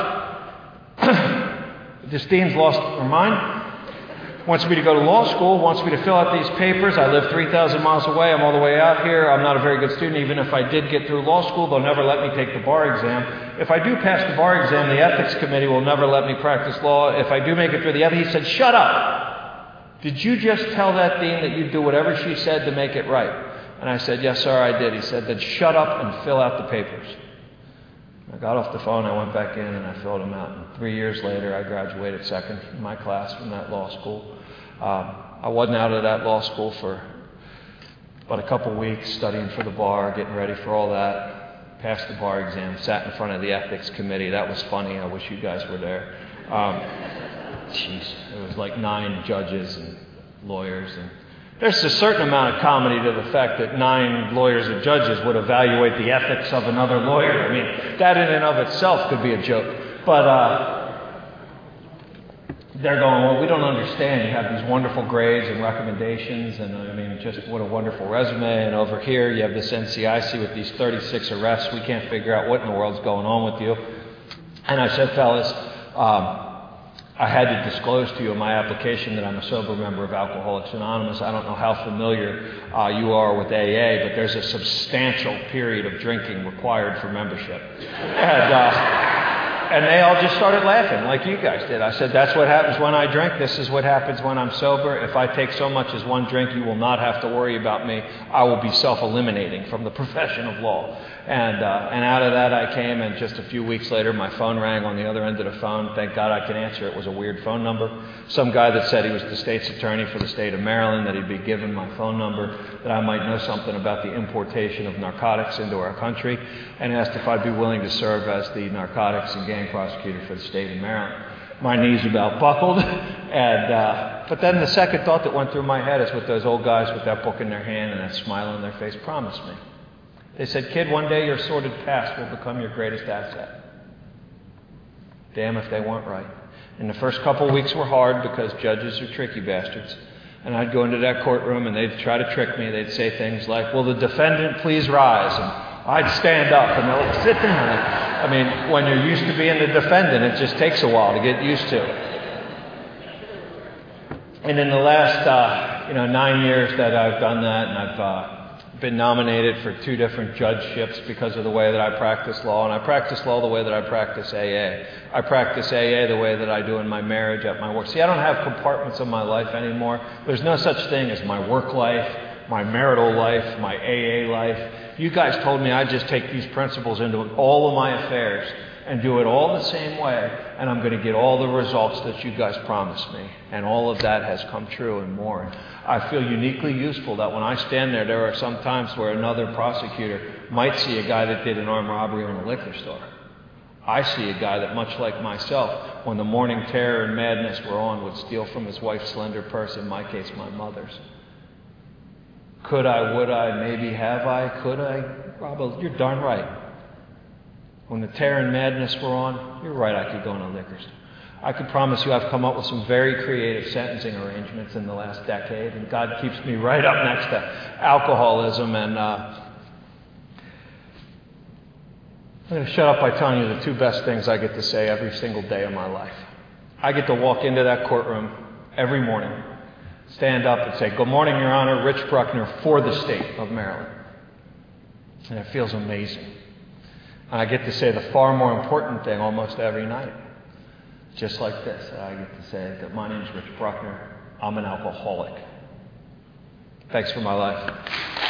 this dean's lost her mind. Wants me to go to law school, wants me to fill out these papers. I live 3,000 miles away. I'm all the way out here. I'm not a very good student. Even if I did get through law school, they'll never let me take the bar exam. If I do pass the bar exam, the ethics committee will never let me practice law. If I do make it through the ethics, he said, shut up. Did you just tell that dean that you'd do whatever she said to make it right? And I said, yes, sir, I did. He said, then shut up and fill out the papers. I got off the phone, I went back in, and I filled them out. And 3 years later, I graduated second in my class from that law school. I wasn't out of that law school for about a couple weeks, studying for the bar, getting ready for all that. Passed the bar exam, sat in front of the ethics committee. That was funny. I wish you guys were there. It was like 9 judges and lawyers. And there's a certain amount of comedy to the fact that 9 lawyers and judges would evaluate the ethics of another lawyer. I mean, that in and of itself could be a joke. But they're going, well, we don't understand. You have these wonderful grades and recommendations, and I mean, just what a wonderful resume. And over here, you have this NCIC with these 36 arrests. We can't figure out what in the world's going on with you. And I said, fellas, I had to disclose to you in my application that I'm a sober member of Alcoholics Anonymous. I don't know how familiar you are with AA, but there's a substantial period of drinking required for membership. And they all just started laughing like you guys did. I said, that's what happens when I drink. This is what happens when I'm sober. If I take so much as one drink, you will not have to worry about me. I will be self-eliminating from the profession of law. And out of that I came, and just a few weeks later, my phone rang on the other end of the phone. Thank God I can answer. It was a weird phone number. Some guy that said he was the state's attorney for the state of Maryland, that he'd be given my phone number, that I might know something about the importation of narcotics into our country, and asked if I'd be willing to serve as the narcotics and gang prosecutor for the state of Maryland. My knees about buckled, but then the second thought that went through my head is with those old guys with that book in their hand and that smile on their face, promise me. They said, kid, one day your sordid past will become your greatest asset. Damn if they weren't right. And the first couple of weeks were hard because judges are tricky bastards. And I'd go into that courtroom and they'd try to trick me. They'd say things like, will the defendant please rise? And I'd stand up and they'll sit down. I mean, when you're used to being the defendant, it just takes a while to get used to. And in the last 9 years that I've done that, and I've been nominated for 2 different judgeships because of the way that I practice law. And I practice law the way that I practice AA. I practice AA the way that I do in my marriage, at my work. See, I don't have compartments of my life anymore. There's no such thing as my work life, my marital life, my AA life. You guys told me I'd just take these principles into all of my affairs and do it all the same way, and I'm going to get all the results that you guys promised me. And all of that has come true and more. And I feel uniquely useful that when I stand there, there are some times where another prosecutor might see a guy that did an armed robbery on a liquor store. I see a guy that, much like myself, when the morning terror and madness were on, would steal from his wife's slender purse, in my case, my mother's. Could I, would I, maybe have I, could I? Rob, you're darn right. When the terror and madness were on, you're right, I could go in a liquor store. I can promise you I've come up with some very creative sentencing arrangements in the last decade, and God keeps me right up next to alcoholism. And I'm going to shut up by telling you the 2 best things I get to say every single day of my life. I get to walk into that courtroom every morning, stand up and say, good morning, Your Honor, Rich Bruckner for the state of Maryland. And it feels amazing. And I get to say the far more important thing almost every night. Just like this, I get to say that my name is Rich Bruckner. I'm an alcoholic. Thanks for my life.